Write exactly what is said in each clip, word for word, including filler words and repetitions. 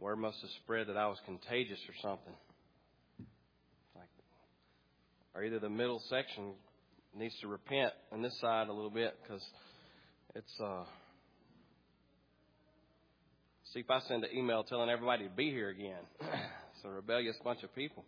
word must have spread that I was contagious or something. Like, or either the middle section needs to repent on this side a little bit, because it's, uh, see if I send an email telling everybody to be here again. It's a rebellious bunch of people.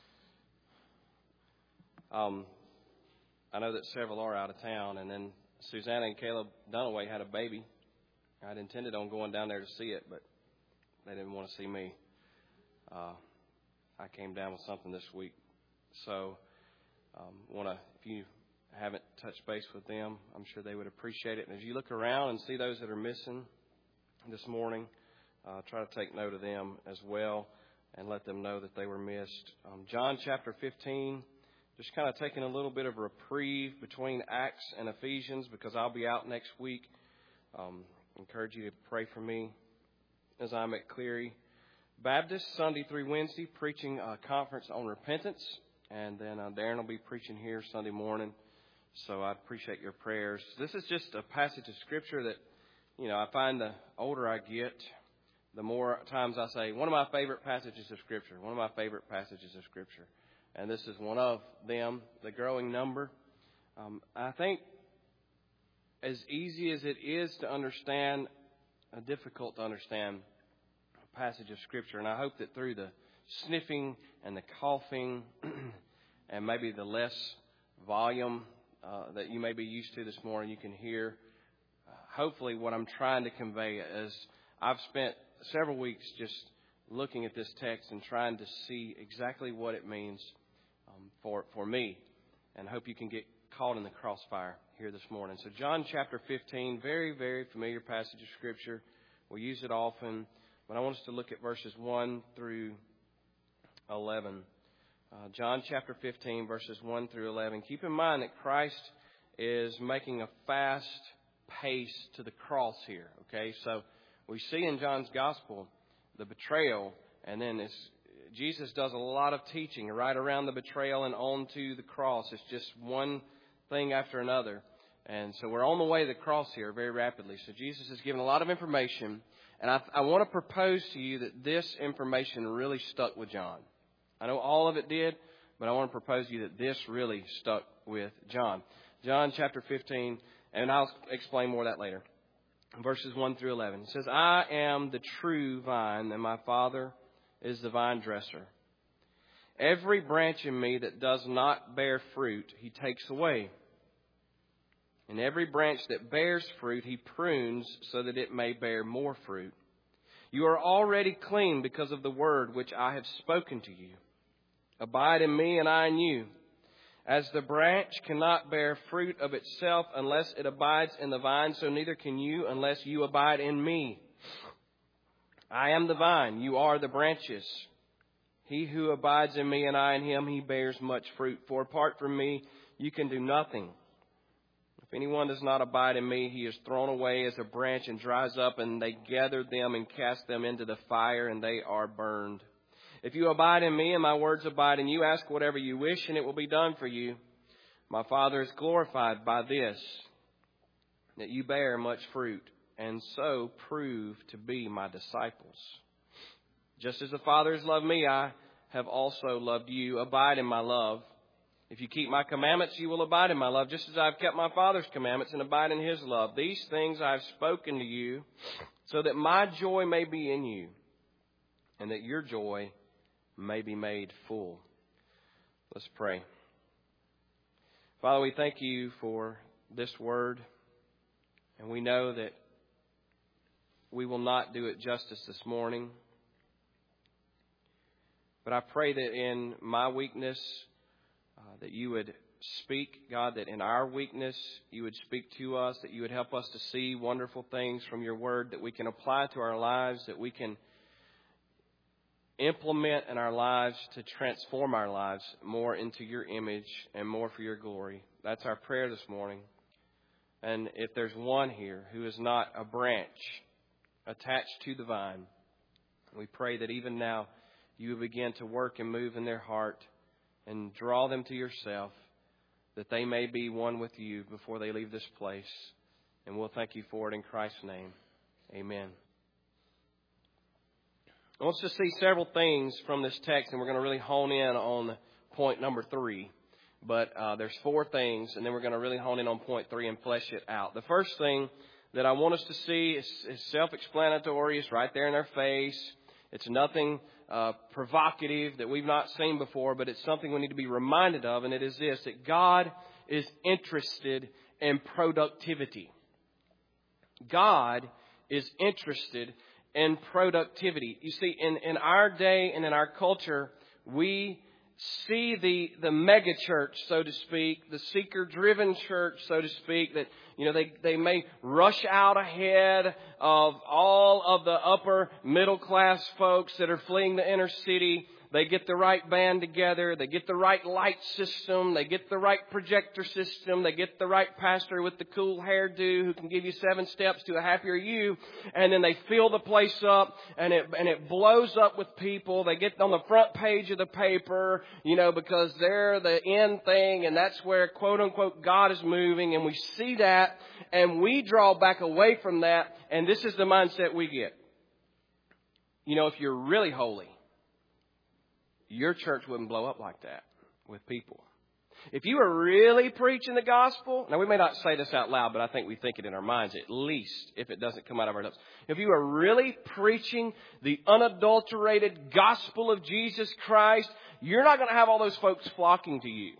Um, I know that several are out of town, and then Susanna and Caleb Dunaway had a baby. I'd intended on going down there to see it, but they didn't want to see me. Uh, I came down with something this week. So, um, want to, if you haven't touched base with them, I'm sure they would appreciate it. And as you look around and see those that are missing this morning, uh, try to take note of them as well and let them know that they were missed. Um, John chapter fifteen, just kind of taking a little bit of a reprieve between Acts and Ephesians, because I'll be out next week. Um, encourage you to pray for me as I'm at Cleary Baptist Sunday through Wednesday, preaching a conference on repentance. And then uh, Darren will be preaching here Sunday morning. So I appreciate your prayers. This is just a passage of Scripture that, you know, I find the older I get, the more times I say, one of my favorite passages of Scripture, one of my favorite passages of Scripture. And this is one of them, the growing number. Um, I think as easy as it is to understand, uh, difficult to understand passage of Scripture. And I hope that through the sniffing and the coughing and maybe the less volume uh, that you may be used to this morning, you can hear uh, hopefully what I'm trying to convey. Is I've spent several weeks just looking at this text and trying to see exactly what it means um, for, for me, and hope you can get caught in the crossfire here this morning. So John chapter fifteen, very, very familiar passage of Scripture. We use it often, but I want us to look at verses one through eleven. Uh, John chapter fifteen, verses one through eleven. Keep in mind that Christ is making a fast pace to the cross here. Okay, so we see in John's gospel the betrayal, and then it's, Jesus does a lot of teaching right around the betrayal and on to the cross. It's just one thing after another. And so we're on the way to the cross here very rapidly. So Jesus has given a lot of information. And I, I want to propose to you that this information really stuck with John. I know all of it did, but I want to propose to you that this really stuck with John. John chapter fifteen, and I'll explain more of that later. Verses one through eleven. It says, I am the true vine, and my Father is the vine dresser. Every branch in me that does not bear fruit, he takes away. And every branch that bears fruit, he prunes so that it may bear more fruit. You are already clean because of the word which I have spoken to you. Abide in me and I in you. As the branch cannot bear fruit of itself unless it abides in the vine, so neither can you unless you abide in me. I am the vine, you are the branches. He who abides in me and I in him, he bears much fruit. For apart from me, you can do nothing. If anyone does not abide in me, he is thrown away as a branch and dries up, and they gather them and cast them into the fire, and they are burned. If you abide in me and my words abide in you, ask whatever you wish, and it will be done for you. My Father is glorified by this, that you bear much fruit, and so prove to be my disciples. Just as the Father has loved me, I have also loved you. Abide in my love. If you keep my commandments, you will abide in my love, just as I have kept my Father's commandments and abide in his love. These things I have spoken to you, so that my joy may be in you, and that your joy may be made full. Let's pray. Father, we thank you for this word, and we know that we will not do it justice this morning. But I pray that in my weakness, uh, that you would speak, God, that in our weakness, you would speak to us, that you would help us to see wonderful things from your word that we can apply to our lives, that we can implement in our lives to transform our lives more into your image and more for your glory. That's our prayer this morning. And if there's one here who is not a branch attached to the vine, we pray that even now you will begin to work and move in their heart and draw them to yourself, that they may be one with you before they leave this place. And we'll thank you for it in Christ's name. Amen. I want us to see several things from this text, and we're going to really hone in on point number three. But uh, there's four things, and then we're going to really hone in on point three and flesh it out. The first thing that I want us to see is, is self-explanatory. It's right there in our face. It's nothing uh, provocative that we've not seen before, but it's something we need to be reminded of, and it is this, that God is interested in productivity. God is interested in productivity. You see, in, in our day and in our culture, we see the, the mega church, so to speak, the seeker-driven church, so to speak, that, you know, they, they may rush out ahead of all of the upper middle class folks that are fleeing the inner city. They get the right band together. They get the right light system. They get the right projector system. They get the right pastor with the cool hairdo who can give you seven steps to a happier you. And then they fill the place up, and it and it blows up with people. They get on the front page of the paper, you know, because they're the end thing, and that's where, quote unquote, God is moving. And we see that, and we draw back away from that. And this is the mindset we get. You know, if you're really holy, your church wouldn't blow up like that with people. If you were really preaching the gospel, now we may not say this out loud, but I think we think it in our minds, at least if it doesn't come out of our lips. If you were really preaching the unadulterated gospel of Jesus Christ, you're not going to have all those folks flocking to you.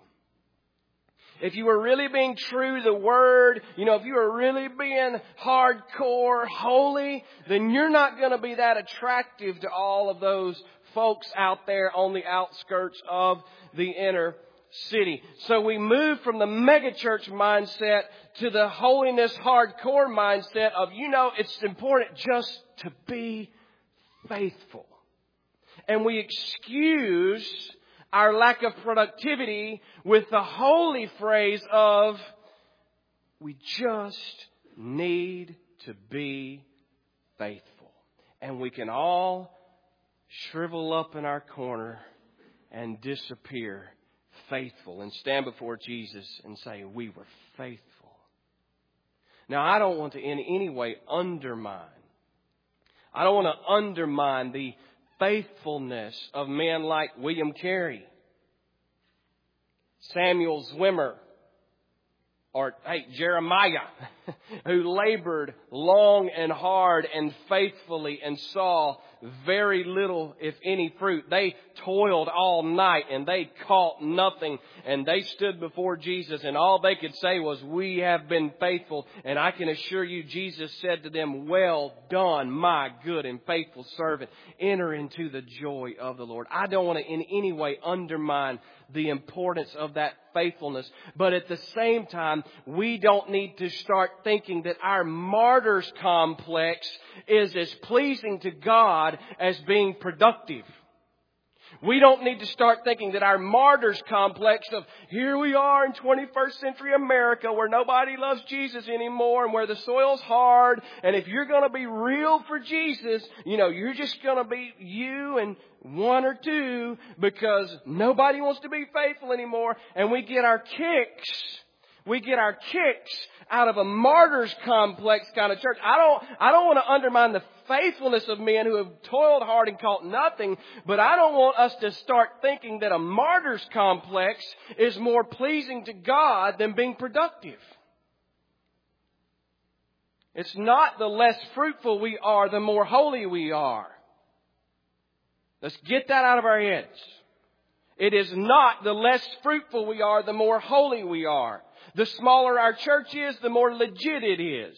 If you were really being true to the Word, you know, if you were really being hardcore, holy, then you're not going to be that attractive to all of those folks out there on the outskirts of the inner city. So we move from the megachurch mindset to the holiness hardcore mindset of, you know, it's important just to be faithful. And we excuse our lack of productivity with the holy phrase of, we just need to be faithful. And we can all shrivel up in our corner and disappear faithful and stand before Jesus and say, we were faithful. Now, I don't want to in any way undermine. I don't want to undermine the faithfulness of men like William Carey, Samuel Zwimmer, or, hey, Jeremiah, who labored long and hard and faithfully and saw very little, if any, fruit. They toiled all night and they caught nothing, and they stood before Jesus, and all they could say was, we have been faithful. And I can assure you, Jesus said to them, well done, my good and faithful servant. Enter into the joy of the Lord. I don't want to in any way undermine the importance of that faithfulness. But at the same time, we don't need to start thinking that our martyrs complex is as pleasing to God as being productive. We don't need to start thinking that our martyrs complex of, here we are in twenty-first century America where nobody loves Jesus anymore and where the soil's hard. And if you're going to be real for Jesus, you know, you're just going to be you and one or two because nobody wants to be faithful anymore. And we get our kicks. We get our kicks out of a martyrs complex kind of church. I don't, I don't want to undermine the faithfulness of men who have toiled hard and caught nothing, but I don't want us to start thinking that a martyrs complex is more pleasing to God than being productive. It's not the less fruitful we are, the more holy we are. Let's get that out of our heads. It is not the less fruitful we are, the more holy we are. The smaller our church is, the more legit it is.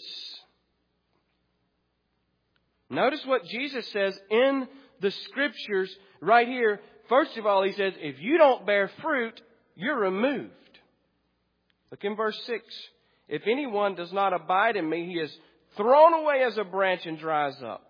Notice what Jesus says in the Scriptures right here. First of all, He says, if you don't bear fruit, you're removed. Look in verse six. If anyone does not abide in me, he is thrown away as a branch and dries up.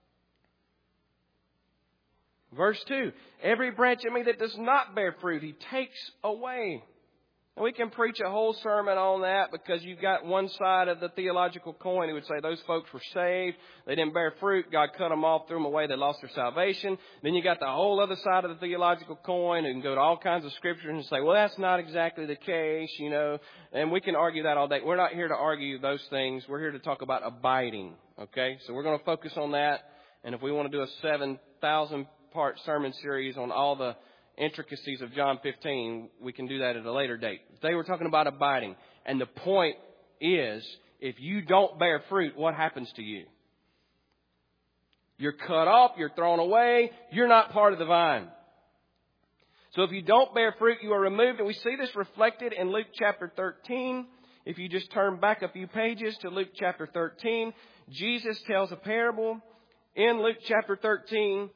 Verse two, every branch in me that does not bear fruit, He takes away. And we can preach a whole sermon on that because you've got one side of the theological coin who would say those folks were saved. They didn't bear fruit. God cut them off, threw them away. They lost their salvation. Then you got the whole other side of the theological coin who can go to all kinds of scriptures and say, well, that's not exactly the case, you know. And we can argue that all day. We're not here to argue those things. We're here to talk about abiding. Okay, so we're going to focus on that. And if we want to do a seven thousand part sermon series on all the intricacies of John fifteen, we can do that at a later date. They were talking about abiding. And the point is, if you don't bear fruit, what happens to you? You're cut off, you're thrown away, you're not part of the vine. So if you don't bear fruit, you are removed. And we see this reflected in Luke chapter thirteen. If you just turn back a few pages to Luke chapter thirteen, Jesus tells a parable in Luke chapter thirteen.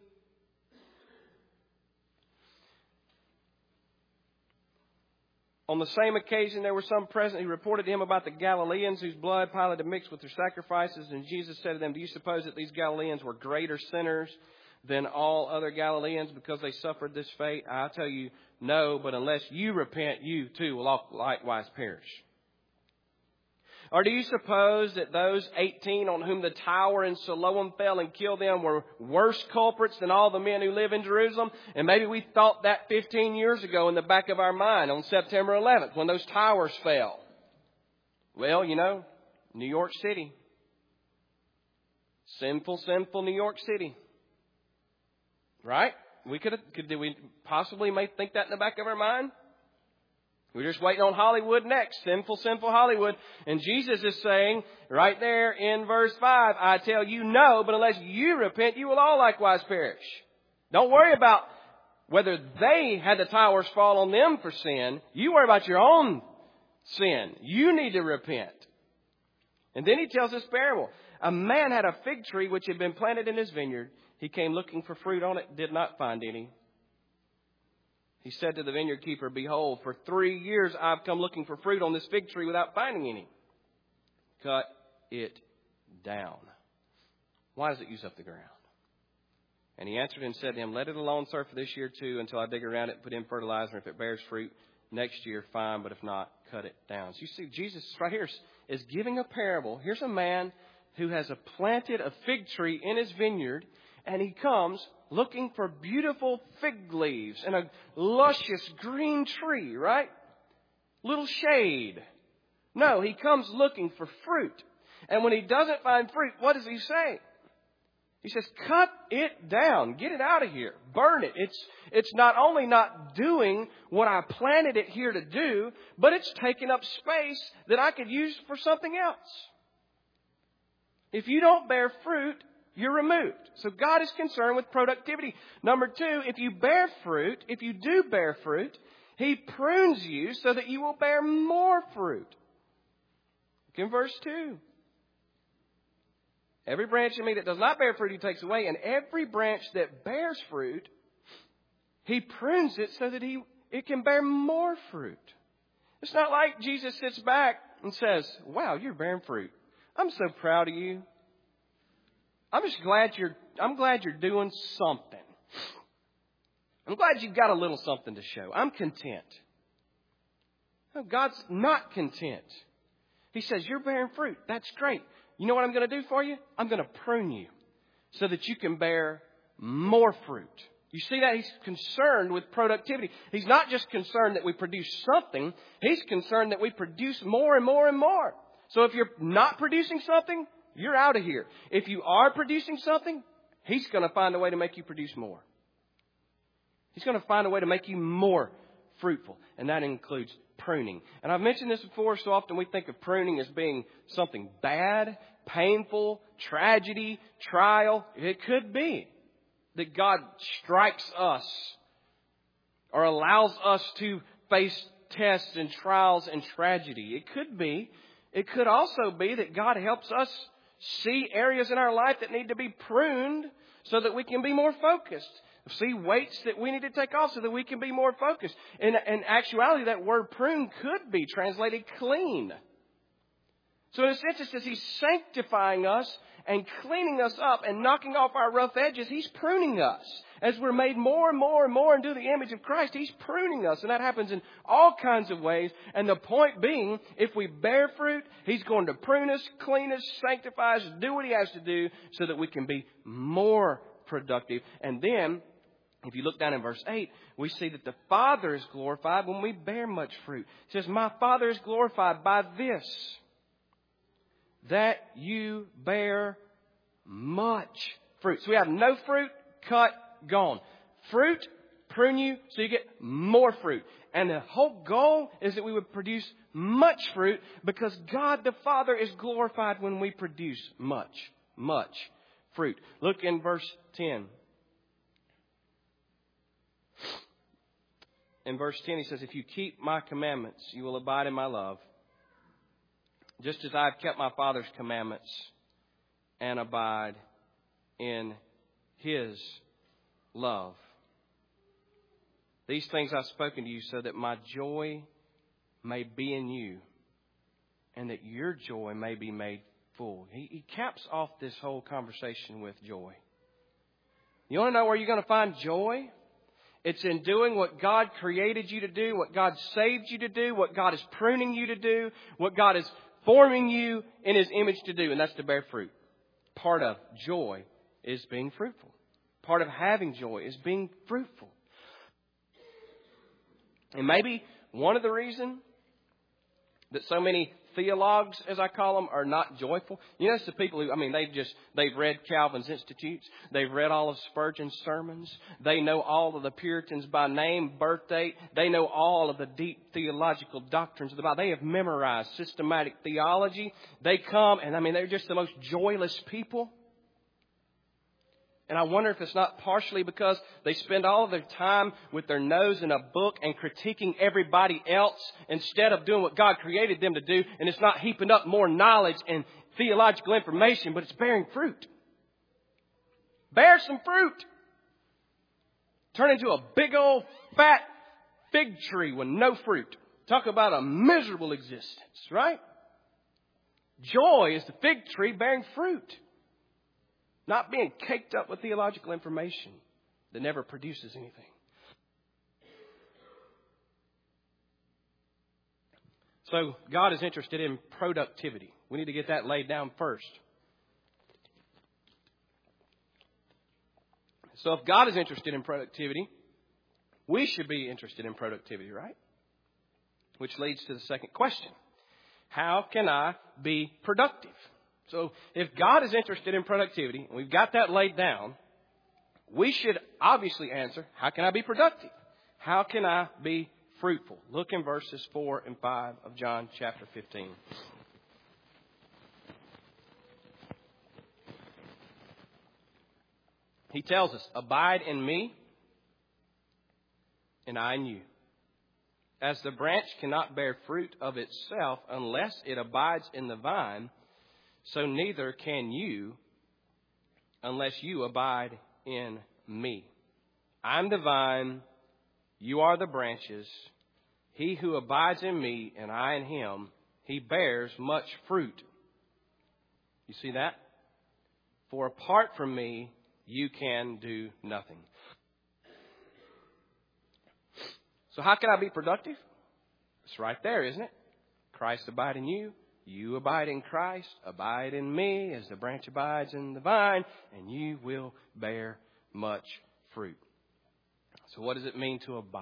On the same occasion, there were some present who reported to him about the Galileans whose blood Pilate had mixed with their sacrifices. And Jesus said to them, do you suppose that these Galileans were greater sinners than all other Galileans because they suffered this fate? I tell you, no, but unless you repent, you too will likewise perish. Or do you suppose that those eighteen on whom the tower in Siloam fell and killed them were worse culprits than all the men who live in Jerusalem? And maybe we thought that fifteen years ago in the back of our mind on September eleventh when those towers fell. Well, you know, New York City. Sinful, sinful New York City. Right? We could have, could, did we possibly may think that in the back of our mind? We're just waiting on Hollywood next. Sinful, sinful Hollywood. And Jesus is saying right there in verse five, I tell you no, but unless you repent, you will all likewise perish. Don't worry about whether they had the towers fall on them for sin. You worry about your own sin. You need to repent. And then he tells this parable. A man had a fig tree which had been planted in his vineyard. He came looking for fruit on it, did not find any. He said to the vineyard keeper, behold, for three years I've come looking for fruit on this fig tree without finding any. Cut it down. Why does it use up the ground? And he answered and said to him, let it alone, sir, for this year too, until I dig around it and put in fertilizer. If it bears fruit next year, fine, but if not, cut it down. So you see, Jesus right here is giving a parable. Here's a man who has a planted a fig tree in his vineyard, and he comes looking for beautiful fig leaves and a luscious green tree, right? Little shade. No, he comes looking for fruit. And when he doesn't find fruit, what does he say? He says, cut it down. Get it out of here. Burn it. It's, it's not only not doing what I planted it here to do, but it's taking up space that I could use for something else. If you don't bear fruit, you're removed. So God is concerned with productivity. Number two, if you bear fruit, if you do bear fruit, He prunes you so that you will bear more fruit. Look in verse two. Every branch in me that does not bear fruit, He takes away. And every branch that bears fruit, He prunes it so that he it can bear more fruit. It's not like Jesus sits back and says, wow, you're bearing fruit. I'm so proud of you. I'm just glad you're, I'm glad you're doing something. I'm glad you've got a little something to show. I'm content. No, God's not content. He says, you're bearing fruit. That's great. You know what I'm going to do for you? I'm going to prune you so that you can bear more fruit. You see that? He's concerned with productivity. He's not just concerned that we produce something. He's concerned that we produce more and more and more. So if you're not producing something, you're out of here. If you are producing something, He's going to find a way to make you produce more. He's going to find a way to make you more fruitful. And that includes pruning. And I've mentioned this before. So often we think of pruning as being something bad, painful, tragedy, trial. It could be that God strikes us or allows us to face tests and trials and tragedy. It could be. It could also be that God helps us see areas in our life that need to be pruned so that we can be more focused. See weights that we need to take off so that we can be more focused. In, in actuality, that word prune could be translated clean. So in a sense, it says He's sanctifying us and cleaning us up and knocking off our rough edges. He's pruning us. As we're made more and more and more into the image of Christ, He's pruning us. And that happens in all kinds of ways. And the point being, if we bear fruit, He's going to prune us, clean us, sanctify us, do what He has to do so that we can be more productive. And then, if you look down in verse eight, we see that the Father is glorified when we bear much fruit. It says, my Father is glorified by this, that you bear much fruit. So we have no fruit, cut, gone. Fruit, prune you so you get more fruit. And the whole goal is that we would produce much fruit because God the Father is glorified when we produce much, much fruit. Look in verse ten. In verse ten, he says, if you keep my commandments, you will abide in my love, just as I have kept my Father's commandments and abide in his love. These things I've spoken to you so that my joy may be in you and that your joy may be made full. He, he caps off this whole conversation with joy. You want to know where you're going to find joy? It's in doing what God created you to do, what God saved you to do, what God is pruning you to do, what God is forming you in his image to do, and that's to bear fruit. Part of joy is being fruitful. Part of having joy is being fruitful. And maybe one of the reasons that so many theologues, as I call them, are not joyful. You know, it's the people who, I mean, they've just, they've read Calvin's Institutes. They've read all of Spurgeon's sermons. They know all of the Puritans by name, birth date. They know all of the deep theological doctrines of the Bible. They have memorized systematic theology. They come, and I mean, they're just the most joyless people. And I wonder if it's not partially because they spend all of their time with their nose in a book and critiquing everybody else instead of doing what God created them to do. And it's not heaping up more knowledge and theological information, but it's bearing fruit. Bear some fruit. Turn into a big old fat fig tree with no fruit. Talk about a miserable existence, right? Joy is the fig tree bearing fruit. Not being caked up with theological information that never produces anything. So God is interested in productivity. We need to get that laid down first. So if God is interested in productivity, we should be interested in productivity, right? Which leads to the second question. How can I be productive? So if God is interested in productivity, and we've got that laid down, we should obviously answer, how can I be productive? How can I be fruitful? Look in verses four and five of John chapter fifteen. He tells us, abide in me, and I in you. As the branch cannot bear fruit of itself unless it abides in the vine, so neither can you unless you abide in me. I'm the vine, you are the branches. He who abides in me and I in him, he bears much fruit. You see that? For apart from me, you can do nothing. So how can I be productive? It's right there, isn't it? Christ abide in you. You abide in Christ, abide in me as the branch abides in the vine, and you will bear much fruit. So what does it mean to abide?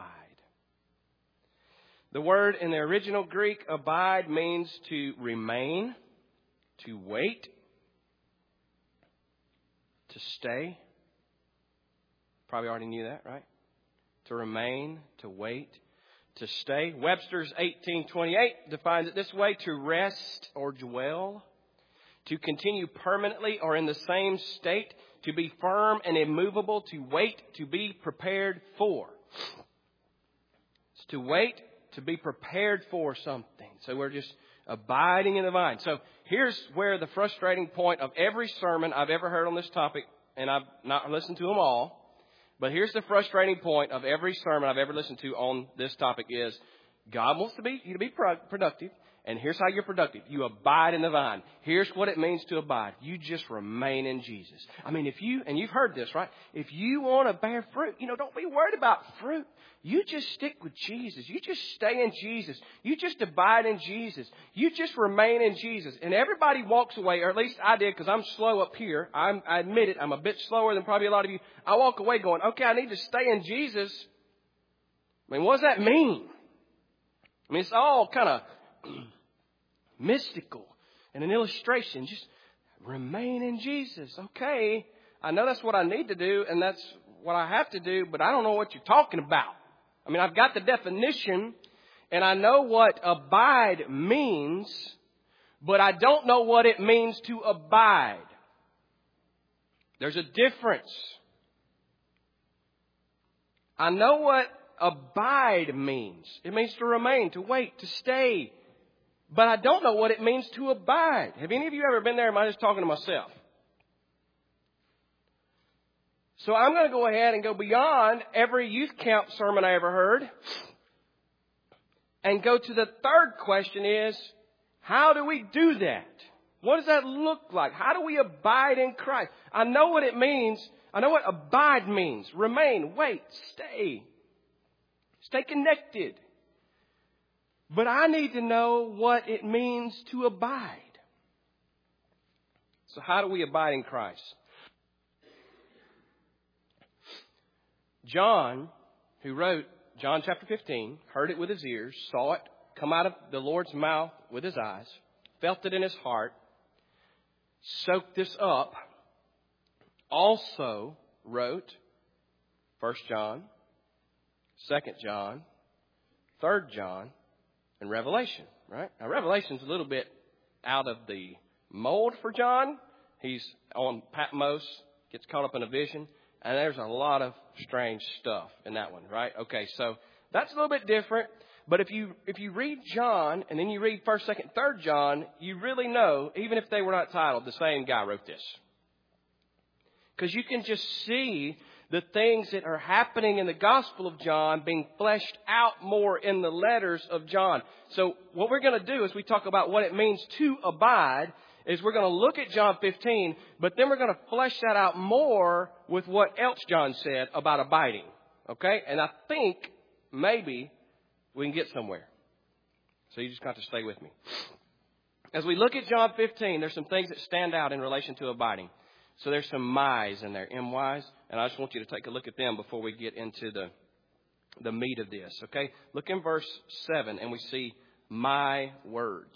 The word in the original Greek, abide, means to remain, to wait, to stay. Probably already knew that, right? To remain, to wait, to stay. Webster's eighteen twenty-eight defines it this way: to rest or dwell, to continue permanently or in the same state, to be firm and immovable, to wait, to be prepared for. It's to wait, to be prepared for something. So we're just abiding in the vine. So here's where the frustrating point of every sermon I've ever heard on this topic, and I've not listened to them all, but here's the frustrating point of every sermon I've ever listened to on this topic is God wants to be you to be productive, and here's how you're productive. You abide in the vine. Here's what it means to abide. You just remain in Jesus. I mean, if you, and you've heard this, right? If you want to bear fruit, you know, don't be worried about fruit. You just stick with Jesus. You just stay in Jesus. You just abide in Jesus. You just remain in Jesus. And everybody walks away, or at least I did, because I'm slow up here. I'm, I admit it. I'm a bit slower than probably a lot of you. I walk away going, okay, I need to stay in Jesus. I mean, what does that mean? I mean, it's all kind of mystical and an illustration. Just remain in Jesus. Okay, I know that's what I need to do and that's what I have to do, but I don't know what you're talking about. I mean, I've got the definition and I know what abide means, but I don't know what it means to abide. There's a difference. I know what abide means. It means to remain, to wait, to stay. But I don't know what it means to abide. Have any of you ever been there? Am I just talking to myself? So I'm going to go ahead and go beyond every youth camp sermon I ever heard and go to the third question is, how do we do that? What does that look like? How do we abide in Christ? I know what it means. I know what abide means. Remain, wait, stay. Stay connected. But I need to know what it means to abide. So how do we abide in Christ? John, who wrote John chapter fifteen, heard it with his ears, saw it come out of the Lord's mouth with his eyes, felt it in his heart, soaked this up, also wrote First John, Second John, Third John, and Revelation, right? Now, Revelation's a little bit out of the mold for John. He's on Patmos, gets caught up in a vision, and there's a lot of strange stuff in that one, right? Okay, so that's a little bit different. But if you if you read John and then you read First, Second, Third John, you really know, even if they were not titled, the same guy wrote this. Because you can just see the things that are happening in the Gospel of John being fleshed out more in the letters of John. So what we're going to do as we talk about what it means to abide is we're going to look at John fifteen, but then we're going to flesh that out more with what else John said about abiding. Okay? And I think maybe we can get somewhere. So you just got to stay with me. As we look at John fifteen, there's some things that stand out in relation to abiding. So there's some my's in there, M Y's, and I just want you to take a look at them before we get into the, the meat of this, okay? Look in verse seven, and we see my words.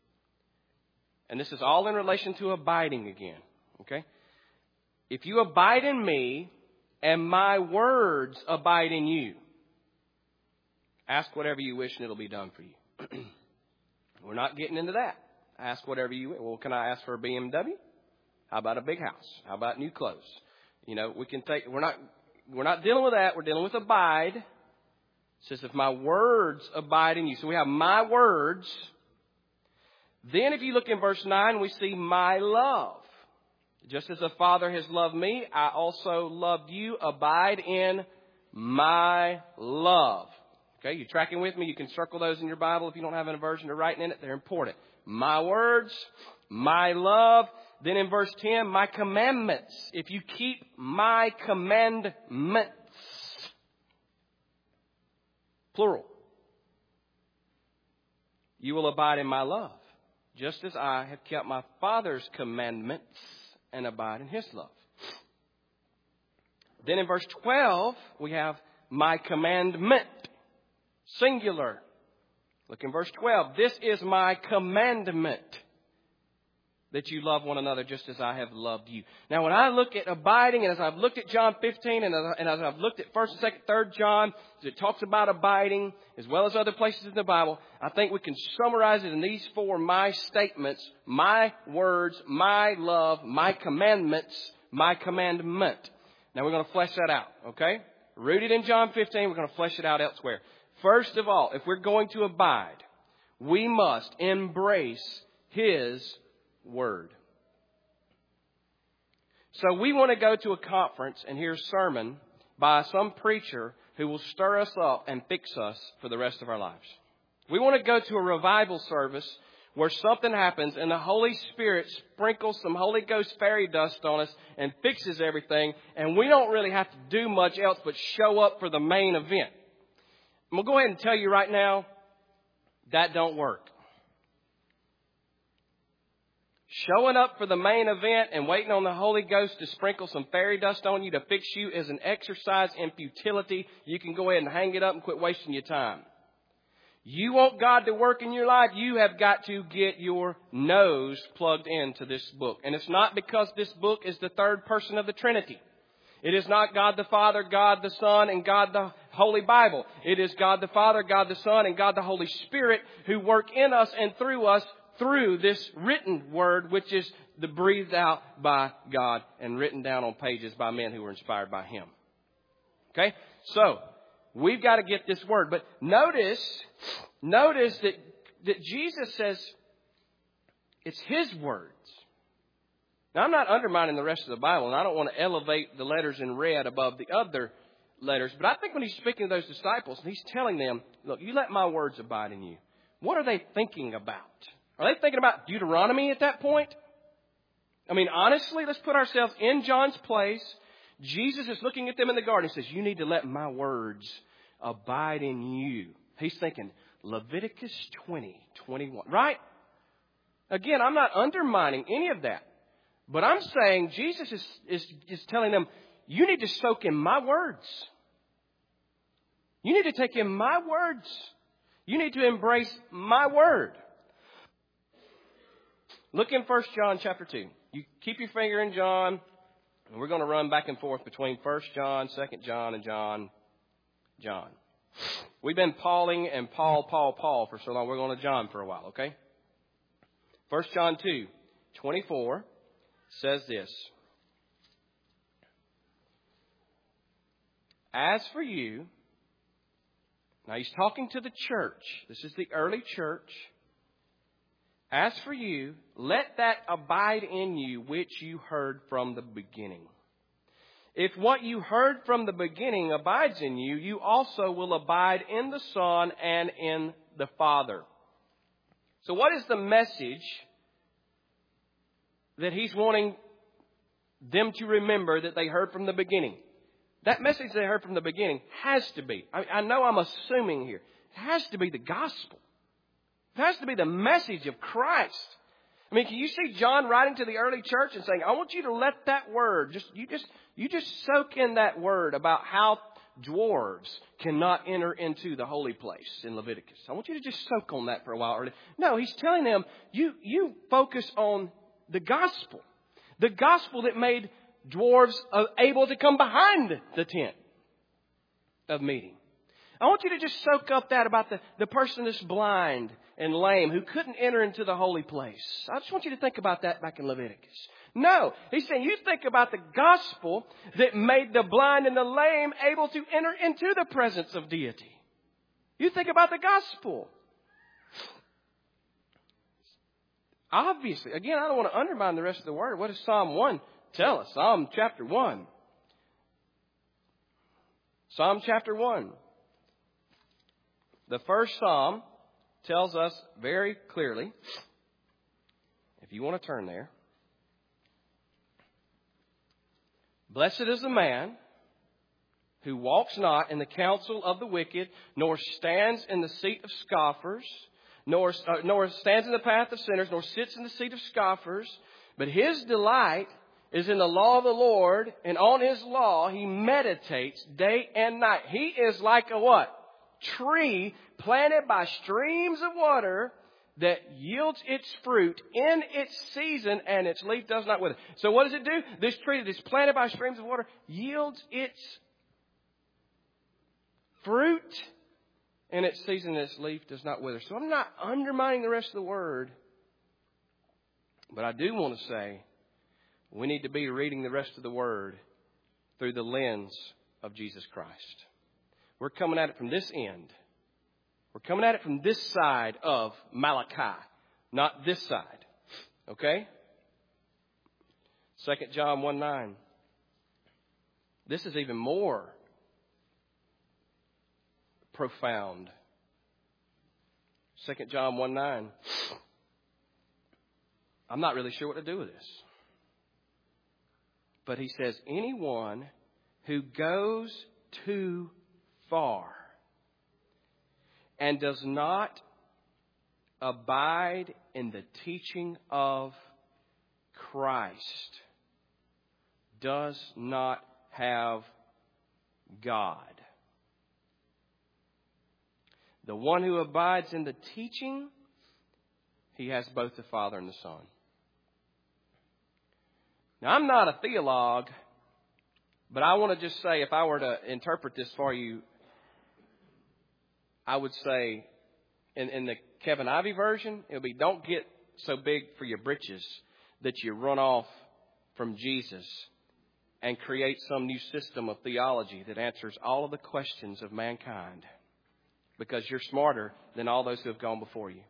And this is all in relation to abiding again, okay? If you abide in me, and my words abide in you, ask whatever you wish, and it'll be done for you. We're not getting into that. Ask whatever you wish. Well, can I ask for a B M W? How about a big house? How about new clothes? You know, we can take, we're not, we're not dealing with that. We're dealing with abide. It says, if my words abide in you. So we have my words. Then if you look in verse nine, we see my love. Just as the Father has loved me, I also loved you. Abide in my love. Okay, you tracking with me? You can circle those in your Bible if you don't have an version to write in it. They're important. My words, my love. Then in verse ten, my commandments. If you keep my commandments, plural, you will abide in my love, just as I have kept my Father's commandments and abide in his love. Then in verse twelve, we have my commandment, singular. Look in verse twelve. This is my commandment, that you love one another just as I have loved you. Now, when I look at abiding, and as I've looked at John fifteen, and as, and as I've looked at First and Second, Third John, as it talks about abiding, as well as other places in the Bible, I think we can summarize it in these four my statements: my words, my love, my commandments, my commandment. Now, we're going to flesh that out, okay? Rooted in John fifteen, we're going to flesh it out elsewhere. First of all, if we're going to abide, we must embrace his word. So we want to go to a conference and hear a sermon by some preacher who will stir us up and fix us for the rest of our lives. We want to go to a revival service where something happens and the Holy Spirit sprinkles some Holy Ghost fairy dust on us and fixes everything, and we don't really have to do much else but show up for the main event. I'm going to go ahead and tell you right now, that don't work. Showing up for the main event and waiting on the Holy Ghost to sprinkle some fairy dust on you to fix you is an exercise in futility. You can go ahead and hang it up and quit wasting your time. You want God to work in your life, you have got to get your nose plugged into this book. And it's not because this book is the third person of the Trinity. It is not God the Father, God the Son, and God the Holy Bible. It is God the Father, God the Son, and God the Holy Spirit who work in us and through us through this written word, which is the breathed out by God and written down on pages by men who were inspired by Him. Okay? So, we've got to get this word. But notice, notice that, that Jesus says it's His words. Now, I'm not undermining the rest of the Bible, and I don't want to elevate the letters in red above the other letters. But I think when He's speaking to those disciples, and He's telling them, look, you let my words abide in you. What are they thinking about? Are they thinking about Deuteronomy at that point? I mean, honestly, let's put ourselves in John's place. Jesus is looking at them in the garden and says, you need to let my words abide in you. He's thinking Leviticus twenty, twenty-one, right? Again, I'm not undermining any of that. But I'm saying Jesus is, is, is telling them, you need to soak in my words. You need to take in my words. You need to embrace my word. Look in First John chapter two. You keep your finger in John, and we're going to run back and forth between First John, Second John, and John, John. We've been Pauling and Paul, Paul, Paul for so long. We're going to John for a while, okay? First John two, twenty-four says this. As for you, now he's talking to the church. This is the early church. As for you, let that abide in you which you heard from the beginning. If what you heard from the beginning abides in you, you also will abide in the Son and in the Father. So what is the message that he's wanting them to remember that they heard from the beginning? That message they heard from the beginning has to be, I, I know I'm assuming here, it has to be the gospel. It has to be the message of Christ. I mean, can you see John writing to the early church and saying, I want you to let that word, just you just you just soak in that word about how dwarves cannot enter into the holy place in Leviticus. I want you to just soak on that for a while. No, he's telling them, you, you focus on the gospel. The gospel that made dwarves able to come behind the tent of meeting. I want you to just soak up that about the, the person that's blind and lame who couldn't enter into the holy place. I just want you to think about that back in Leviticus. No, he's saying you think about the gospel that made the blind and the lame able to enter into the presence of deity. You think about the gospel. Obviously, again, I don't want to undermine the rest of the word. What does Psalm one tell us? Psalm chapter one. Psalm chapter one. The first psalm tells us very clearly, if you want to turn there, blessed is the man who walks not in the counsel of the wicked, nor stands in the seat of scoffers, nor, uh, nor stands in the path of sinners, nor sits in the seat of scoffers, but his delight is in the law of the Lord, and on his law he meditates day and night. He is like a what? Tree planted by streams of water that yields its fruit in its season, and its leaf does not wither. So what does it do? This tree that is planted by streams of water yields its fruit in its season, and its leaf does not wither. So I'm not undermining the rest of the word, but I do want to say we need to be reading the rest of the word through the lens of Jesus Christ. We're coming at it from this end. We're coming at it from this side of Malachi, not this side. Okay? Second John one nine. This is even more profound. Second John one nine. I'm not really sure what to do with this. But he says, anyone who goes too far and does not abide in the teaching of Christ does not have God. The one who abides in the teaching, he has both the Father and the Son. Now, I'm not a theologue, but I want to just say, if I were to interpret this for you, I would say, in, in the Kevin Ivey version, it would be, don't get so big for your britches that you run off from Jesus and create some new system of theology that answers all of the questions of mankind, because you're smarter than all those who have gone before you.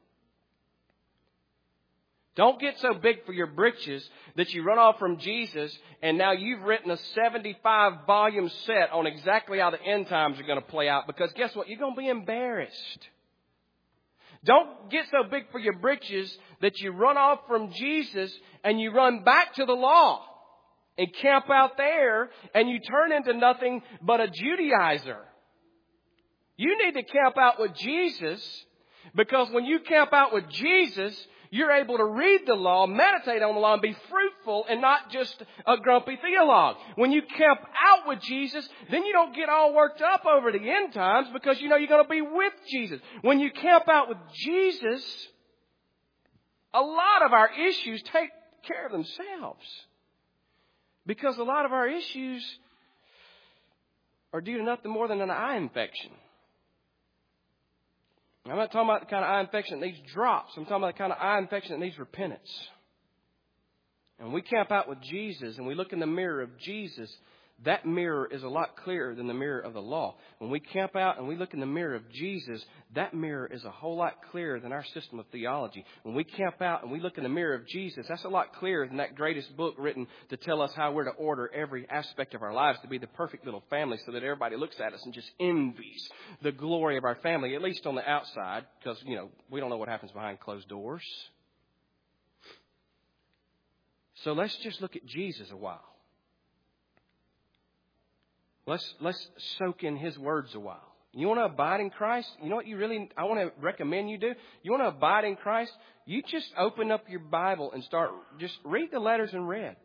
Don't get so big for your britches that you run off from Jesus and now you've written a seventy-five volume set on exactly how the end times are going to play out, because guess what? You're going to be embarrassed. Don't get so big for your britches that you run off from Jesus and you run back to the law and camp out there and you turn into nothing but a Judaizer. You need to camp out with Jesus, because when you camp out with Jesus, you're able to read the law, meditate on the law, and be fruitful and not just a grumpy theologue. When you camp out with Jesus, then you don't get all worked up over the end times, because you know you're going to be with Jesus. When you camp out with Jesus, a lot of our issues take care of themselves, because a lot of our issues are due to nothing more than an eye infection. I'm not talking about the kind of eye infection that needs drops. I'm talking about the kind of eye infection that needs repentance. And when we camp out with Jesus and we look in the mirror of Jesus, that mirror is a lot clearer than the mirror of the law. When we camp out and we look in the mirror of Jesus, that mirror is a whole lot clearer than our system of theology. When we camp out and we look in the mirror of Jesus, that's a lot clearer than that greatest book written to tell us how we're to order every aspect of our lives to be the perfect little family, so that everybody looks at us and just envies the glory of our family, at least on the outside, because, you know, we don't know what happens behind closed doors. So let's just look at Jesus a while. Let's let's soak in His words a while. You want to abide in Christ? You know what you really, I want to recommend you do? You want to abide in Christ? You just open up your Bible and start, just read the letters in red.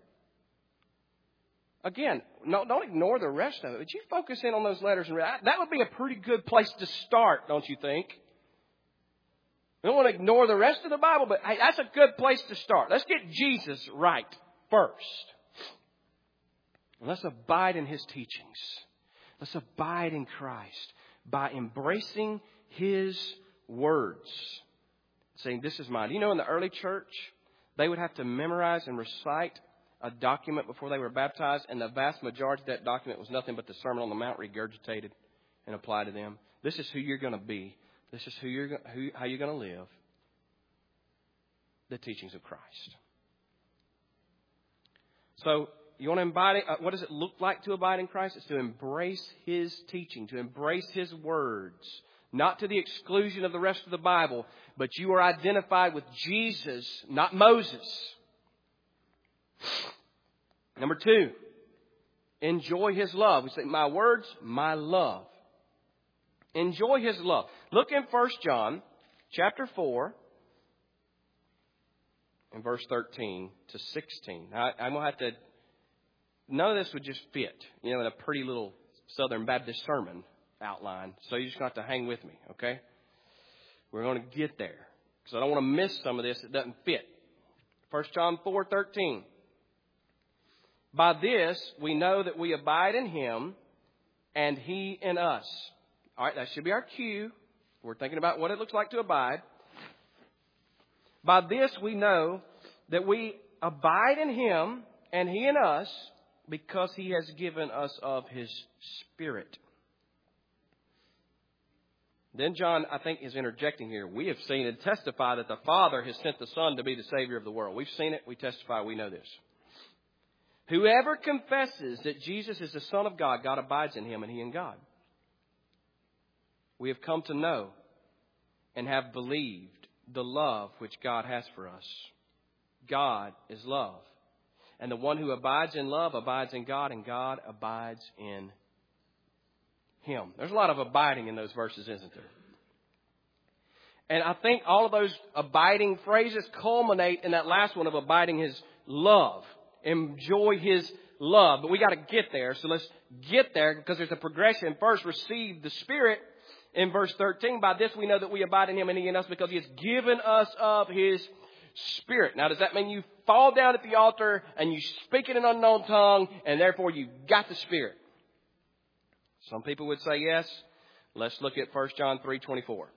Again, no, don't ignore the rest of it, but you focus in on those letters in red. That would be a pretty good place to start, don't you think? We don't want to ignore the rest of the Bible, but hey, that's a good place to start. Let's get Jesus right first. And let's abide in His teachings. Let's abide in Christ by embracing His words. Saying, this is mine. You know, in the early church, they would have to memorize and recite a document before they were baptized, and the vast majority of that document was nothing but the Sermon on the Mount regurgitated and applied to them. This is who you're going to be. This is who you're, who, how you're going to live. The teachings of Christ. So, you want to abide, uh, what does it look like to abide in Christ? It's to embrace His teaching, to embrace His words, not to the exclusion of the rest of the Bible, but you are identified with Jesus, not Moses. Number two, enjoy His love. We say, my words, my love. Enjoy His love. Look in First John chapter four and verse thirteen to sixteen. Now, I'm going to have to... None of this would just fit, you know, in a pretty little Southern Baptist sermon outline. So you're just going to have to hang with me, okay? We're going to get there, because I don't want to miss some of this that doesn't fit. First John four thirteen. By this we know that we abide in Him and He in us. All right, that should be our cue. We're thinking about what it looks like to abide. By this we know that we abide in Him and He in us, because He has given us of His Spirit. Then John, I think, is interjecting here. We have seen and testify that the Father has sent the Son to be the Savior of the world. We've seen it. We testify. We know this. Whoever confesses that Jesus is the Son of God, God abides in him and He in God. We have come to know and have believed the love which God has for us. God is love. And the one who abides in love abides in God, and God abides in Him. There's a lot of abiding in those verses, isn't there? And I think all of those abiding phrases culminate in that last one of abiding His love. Enjoy His love. But we got to get there. So let's get there, because there's a progression. First, receive the Spirit in verse thirteen, by this we know that we abide in him and he in us because he has given us of his Spirit. Now, does that mean you fall down at the altar and you speak in an unknown tongue and therefore you got the Spirit? Some people would say yes. Let's look at First John three twenty-four.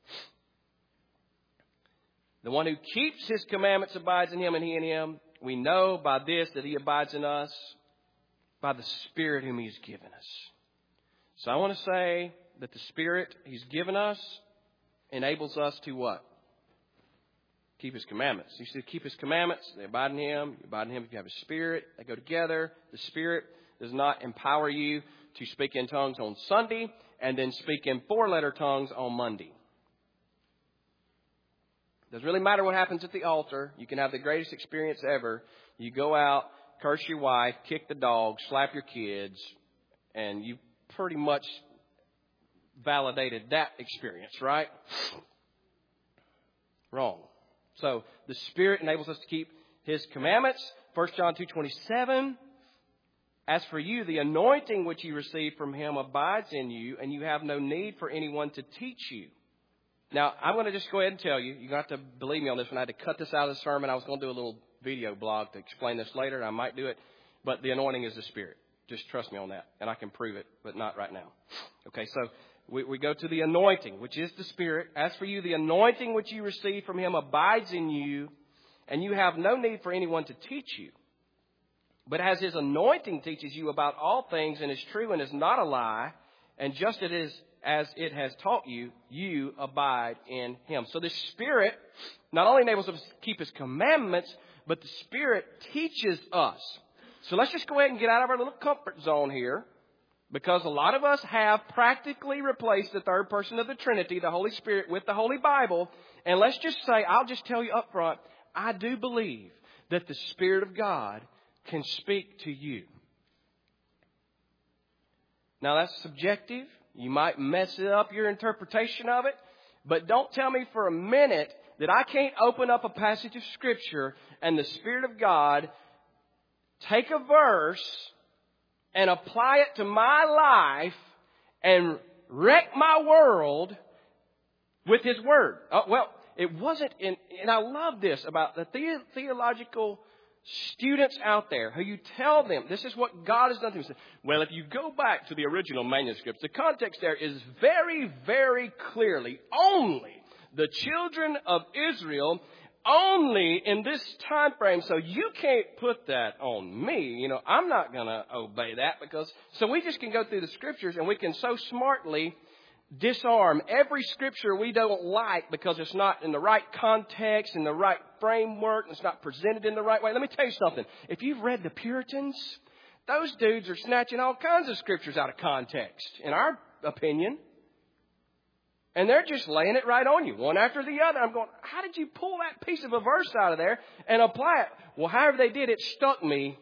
The one who keeps his commandments abides in him and he in him. We know by this that he abides in us by the Spirit whom he has given us. So I want to say that the Spirit he's given us enables us to what? Keep his commandments. You see, keep his commandments. They abide in him. You abide in him if you have his Spirit. They go together. The Spirit does not empower you to speak in tongues on Sunday and then speak in four-letter tongues on Monday. Doesn't really matter what happens at the altar. You can have the greatest experience ever. You go out, curse your wife, kick the dog, slap your kids, and you pretty much validated that experience, right? Wrong. So the Spirit enables us to keep his commandments. First John two twenty-seven. As for you, the anointing which you receive from him abides in you, and you have no need for anyone to teach you. Now, I'm going to just go ahead and tell you, you're going to have to believe me on this one. I had to cut this out of the sermon. I was going to do a little video blog to explain this later, and I might do it. But the anointing is the Spirit. Just trust me on that, and I can prove it, but not right now. Okay, so we, we go to the anointing, which is the Spirit. As for you, the anointing which you receive from him abides in you, and you have no need for anyone to teach you. But as his anointing teaches you about all things and is true and is not a lie, and just it is as it has taught you, you abide in him. So the Spirit not only enables us to keep his commandments, but the Spirit teaches us. So let's just go ahead and get out of our little comfort zone here, because a lot of us have practically replaced the third person of the Trinity, the Holy Spirit, with the Holy Bible. And let's just say, I'll just tell you up front, I do believe that the Spirit of God can speak to you. Now that's subjective. You might mess up your interpretation of it, but don't tell me for a minute that I can't open up a passage of Scripture and the Spirit of God take a verse and apply it to my life and wreck my world with his word. Oh, well, it wasn't in, and I love this about the, the theological students out there who you tell them this is what God has done to them. Well, if you go back to the original manuscripts, the context there is very, very clearly only the children of Israel, only in this time frame. So you can't put that on me. You know, I'm not going to obey that because so we just can go through the scriptures and we can so smartly disarm every scripture we don't like because it's not in the right context, in the right framework, and it's not presented in the right way. Let me tell you something. If you've read the Puritans, those dudes are snatching all kinds of scriptures out of context, in our opinion. And they're just laying it right on you, one after the other. I'm going, how did you pull that piece of a verse out of there and apply it? Well, however they did, it stuck me.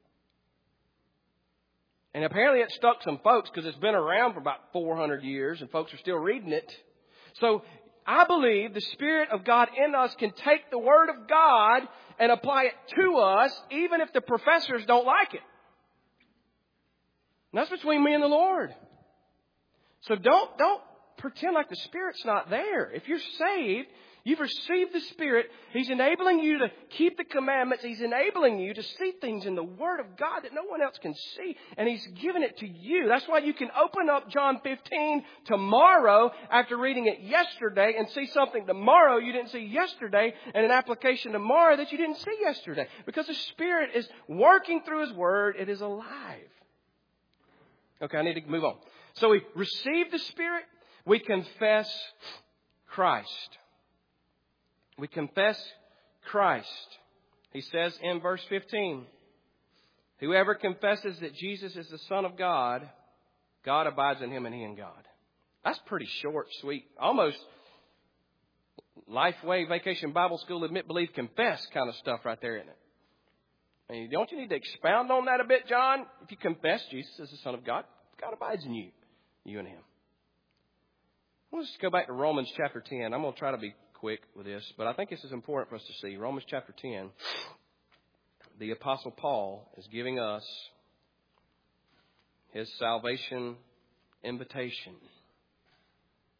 And apparently it stuck some folks because it's been around for about four hundred years and folks are still reading it. So I believe the Spirit of God in us can take the Word of God and apply it to us even if the professors don't like it. And that's between me and the Lord. So don't, don't pretend like the Spirit's not there. If you're saved, you've received the Spirit. He's enabling you to keep the commandments. He's enabling you to see things in the Word of God that no one else can see. And He's given it to you. That's why you can open up John fifteen tomorrow after reading it yesterday and see something tomorrow you didn't see yesterday and an application tomorrow that you didn't see yesterday. Because the Spirit is working through His Word. It is alive. Okay, I need to move on. So we receive the Spirit. We confess Christ. We confess Christ. He says in verse fifteen, whoever confesses that Jesus is the Son of God, God abides in him and he in God. That's pretty short, sweet, almost Lifeway Vacation Bible School admit, believe, confess kind of stuff right there, isn't it? I mean, don't you need to expound on that a bit, John? If you confess Jesus as the Son of God, God abides in you, you and him. Let's go back to Romans chapter ten. I'm going to try to be quick with this, but I think this is important for us to see. Romans chapter ten, the Apostle Paul is giving us his salvation invitation.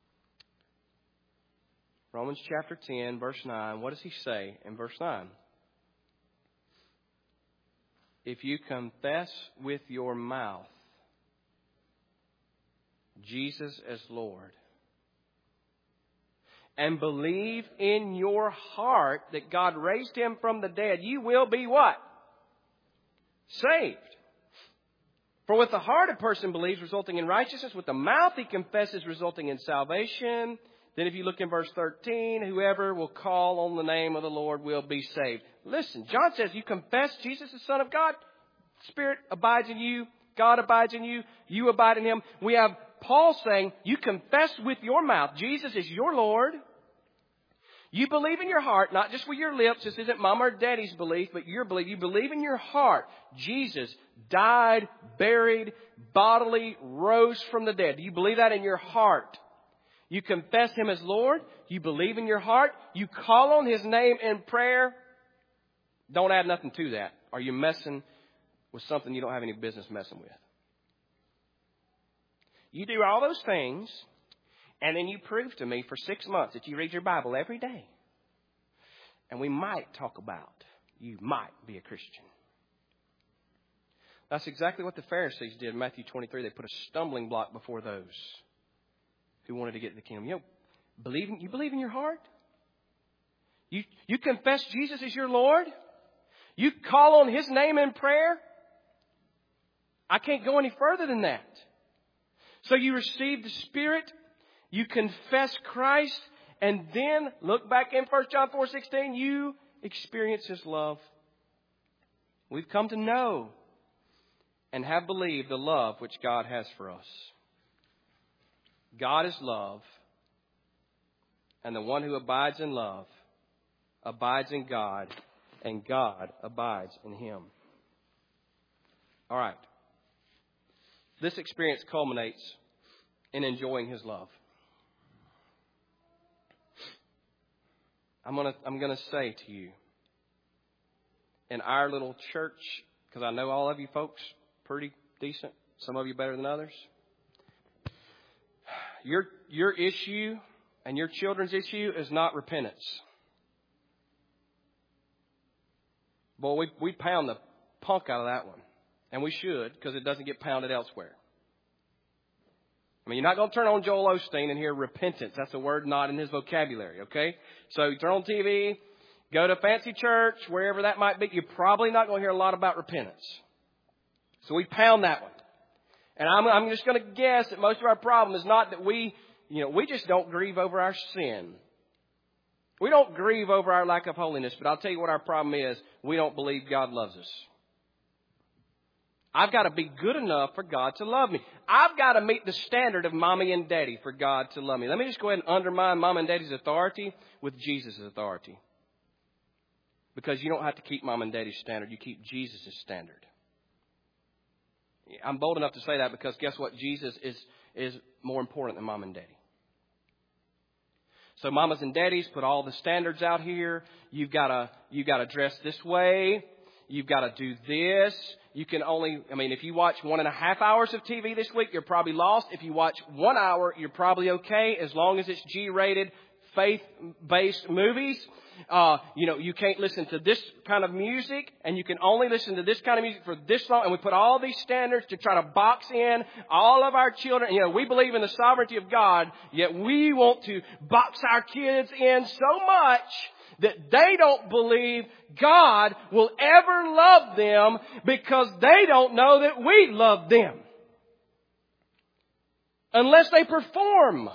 Romans chapter ten, verse nine. What does he say in verse nine? If you confess with your mouth Jesus as Lord, and believe in your heart that God raised him from the dead, you will be what? Saved. For with the heart a person believes, resulting in righteousness. With the mouth he confesses, resulting in salvation. Then if you look in verse thirteen, whoever will call on the name of the Lord will be saved. Listen, John says you confess Jesus the Son of God. Spirit abides in you. God abides in you. You abide in him. We have Paul saying you confess with your mouth Jesus is your Lord. You believe in your heart, not just with your lips. This isn't mama or daddy's belief, but your belief. You believe in your heart. Jesus died, buried, bodily, rose from the dead. Do you believe that in your heart? You confess him as Lord. You believe in your heart. You call on his name in prayer. Don't add nothing to that. Are you messing with something you don't have any business messing with? You do all those things, and then you prove to me for six months that you read your Bible every day. And we might talk about you might be a Christian. That's exactly what the Pharisees did in Matthew twenty-three. They put a stumbling block before those who wanted to get to the kingdom. You know, believe in, you believe in your heart? You, you confess Jesus as your Lord? You call on his name in prayer? I can't go any further than that. So you receive the Spirit, you confess Christ, and then look back in First John four sixteen, you experience his love. We've come to know and have believed the love which God has for us. God is love, and the one who abides in love abides in God, and God abides in him. All right. This experience culminates in enjoying his love. I'm gonna I'm gonna say to you, in our little church, because I know all of you folks pretty decent, some of you better than others. Your your issue and your children's issue is not repentance. Boy, we we pound the punk out of that one. And we should, because it doesn't get pounded elsewhere. I mean, you're not going to turn on Joel Osteen and hear repentance. That's a word not in his vocabulary, okay? So you turn on T V, go to fancy church, wherever that might be. You're probably not going to hear a lot about repentance. So we pound that one. And I'm, I'm just going to guess that most of our problem is not that we, you know, we just don't grieve over our sin. We don't grieve over our lack of holiness. But I'll tell you what our problem is. We don't believe God loves us. I've got to be good enough for God to love me. I've got to meet the standard of mommy and daddy for God to love me. Let me just go ahead and undermine mom and daddy's authority with Jesus' authority. Because you don't have to keep mom and daddy's standard. You keep Jesus' standard. I'm bold enough to say that because guess what? Jesus is, is more important than mom and daddy. So mamas and daddies, put all the standards out here. You've got to, you've got to dress this way. You've got to do this. You can only, I mean, if you watch one and a half hours of T V this week, you're probably lost. If you watch one hour, you're probably okay as long as it's G-rated, faith-based movies. Uh, you know, you can't listen to this kind of music, and you can only listen to this kind of music for this long. And we put all these standards to try to box in all of our children. You know, we believe in the sovereignty of God, yet we want to box our kids in so much that they don't believe God will ever love them because they don't know that we love them. Unless they perform.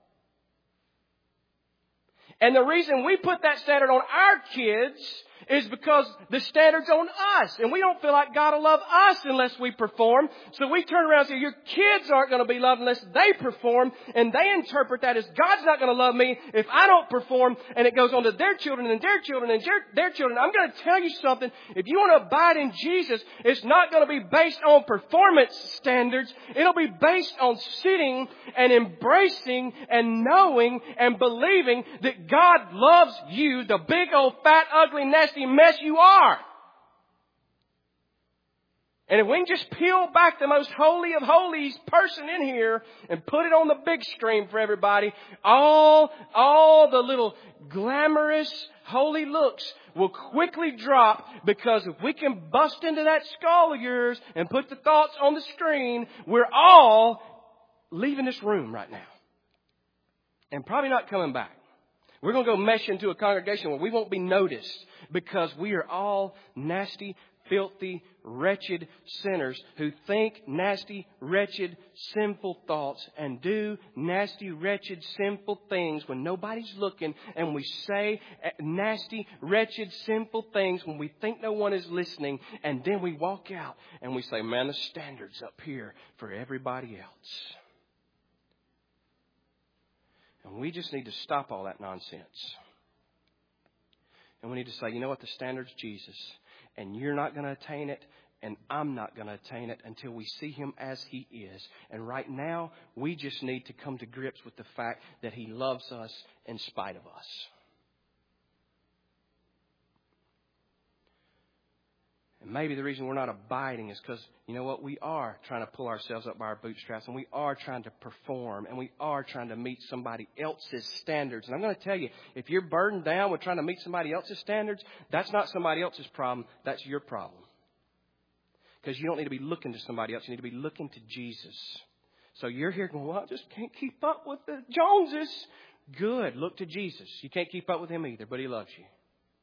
And the reason we put that standard on our kids is because the standard's on us. And we don't feel like God will love us unless we perform. So we turn around and say, your kids aren't going to be loved unless they perform. And they interpret that as God's not going to love me if I don't perform. And it goes on to their children and their children and their, their children. I'm going to tell you something. If you want to abide in Jesus, it's not going to be based on performance standards. It'll be based on sitting and embracing and knowing and believing that God loves you, the big old fat, ugly, nasty mess you are. And if we can just peel back the most holy of holies person in here and put it on the big screen for everybody, all, all the little glamorous, holy looks will quickly drop, because if we can bust into that skull of yours and put the thoughts on the screen, we're all leaving this room right now. And probably not coming back. We're going to go mesh into a congregation where we won't be noticed, because we are all nasty, filthy, wretched sinners who think nasty, wretched, sinful thoughts and do nasty, wretched, sinful things when nobody's looking, and we say nasty, wretched, sinful things when we think no one is listening, and then we walk out and we say, man, the standard's up here for everybody else. And we just need to stop all that nonsense. And we need to say, you know what, the standard's Jesus. And you're not going to attain it, and I'm not going to attain it until we see Him as He is. And right now, we just need to come to grips with the fact that He loves us in spite of us. And maybe the reason we're not abiding is because, you know what, we are trying to pull ourselves up by our bootstraps, and we are trying to perform, and we are trying to meet somebody else's standards. And I'm going to tell you, if you're burdened down with trying to meet somebody else's standards, that's not somebody else's problem. That's your problem. Because you don't need to be looking to somebody else. You need to be looking to Jesus. So you're here going, well, I just can't keep up with the Joneses. Good. Look to Jesus. You can't keep up with Him either, but He loves you.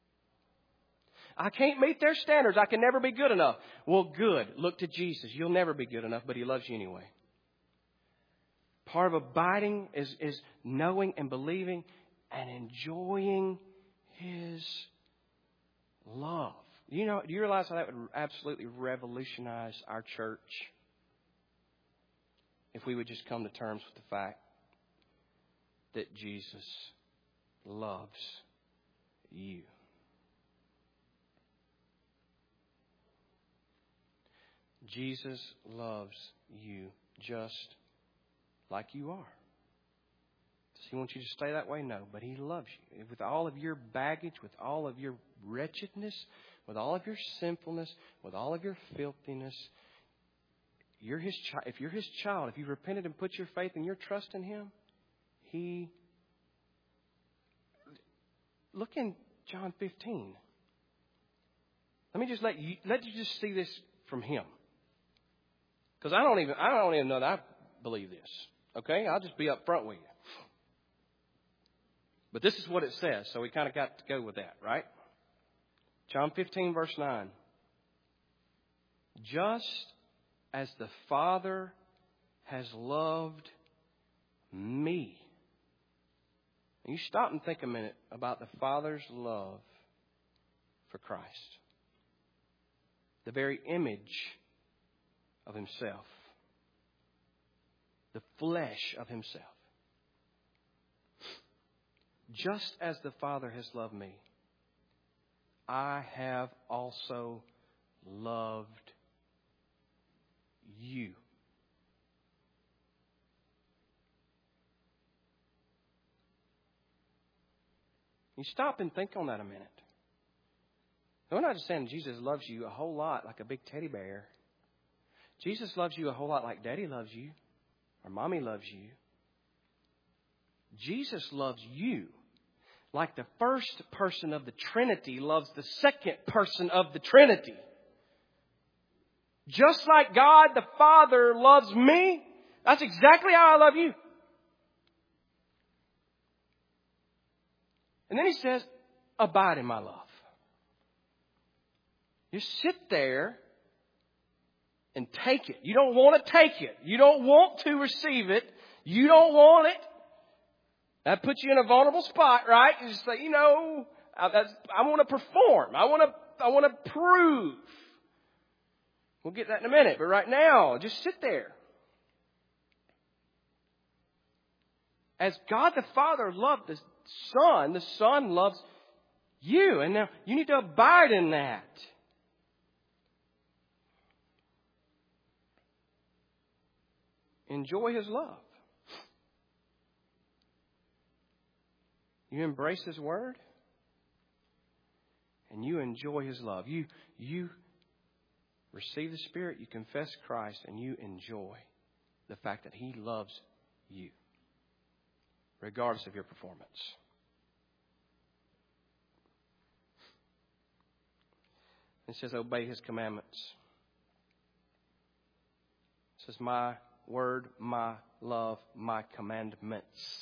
I can't meet their standards. I can never be good enough. Well, good. Look to Jesus. You'll never be good enough, but He loves you anyway. Part of abiding is, is knowing and believing and enjoying His love. You know, do you realize how that would absolutely revolutionize our church if we would just come to terms with the fact that Jesus loves you? Jesus loves you just like you are. Does He want you to stay that way? No, but He loves you. With all of your baggage, with all of your wretchedness, with all of your sinfulness, with all of your filthiness, you're His child. If you're His child, if you repented and put your faith and your trust in Him, He... Look in John fifteen. Let me just let you, let you just see this from Him. Because I don't even I don't even know that I believe this. Okay? I'll just be up front with you. But this is what it says, so we kind of got to go with that, right? John fifteen, verse nine. Just as the Father has loved me. And you stop and think a minute about the Father's love for Christ. The very image of Himself. The flesh of Himself. Just as the Father has loved me, I have also loved you. You stop and think on that a minute. We're not just saying Jesus loves you a whole lot like a big teddy bear. Jesus loves you a whole lot like Daddy loves you or Mommy loves you. Jesus loves you like the first person of the Trinity loves the second person of the Trinity. Just like God the Father loves me, that's exactly how I love you. And then He says, abide in my love. You sit there and take it. You don't want to take it. You don't want to receive it. You don't want it. That puts you in a vulnerable spot, right? You just say, you know, I, I want to perform. I want to, I want to prove. We'll get that in a minute. But right now, just sit there. As God the Father loved the Son, the Son loves you. And now you need to abide in that. Enjoy His love. You embrace His Word. And you enjoy His love. You, you receive the Spirit, you confess Christ, and you enjoy the fact that He loves you, regardless of your performance. It says, obey His commandments. It says, my word, my love, my commandments.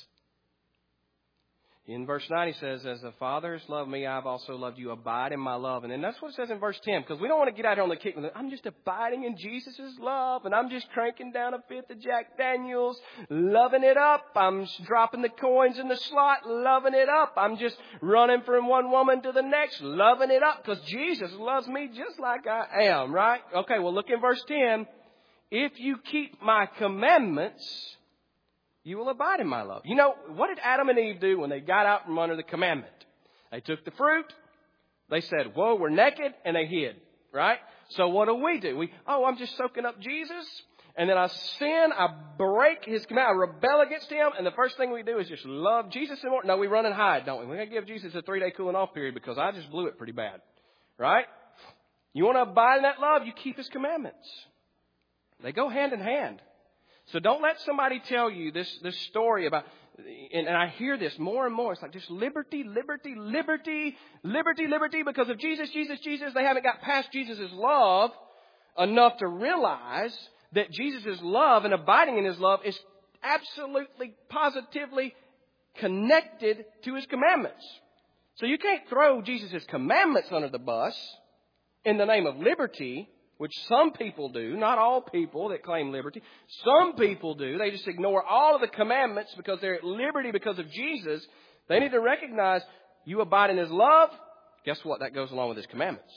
In verse nine, he says, as the Father has loved me, I have also loved you. Abide in my love. And then that's what it says in verse ten, because we don't want to get out here on the kick. I'm just abiding in Jesus' love, and I'm just cranking down a fifth of Jack Daniels, loving it up. I'm dropping the coins in the slot, loving it up. I'm just running from one woman to the next, loving it up, because Jesus loves me just like I am, right? Okay, well, look in verse ten. If you keep my commandments, you will abide in my love. You know, what did Adam and Eve do when they got out from under the commandment? They took the fruit. They said, whoa, we're naked. And they hid, right? So what do we do? We, oh, I'm just soaking up Jesus. And then I sin. I break His command. I rebel against Him. And the first thing we do is just love Jesus and more. No, we run and hide, don't we? We're going to give Jesus a three-day cooling off period because I just blew it pretty bad, right? You want to abide in that love, you keep His commandments. They go hand in hand. So don't let somebody tell you this, this story about, and, and I hear this more and more. It's like just liberty, liberty, liberty, liberty, liberty because of Jesus, Jesus, Jesus. They haven't got past Jesus' love enough to realize that Jesus' love and abiding in His love is absolutely, positively connected to His commandments. So you can't throw Jesus' commandments under the bus in the name of liberty, which some people do, not all people that claim liberty. Some people do. They just ignore all of the commandments because they're at liberty because of Jesus. They need to recognize you abide in His love. Guess what? That goes along with His commandments.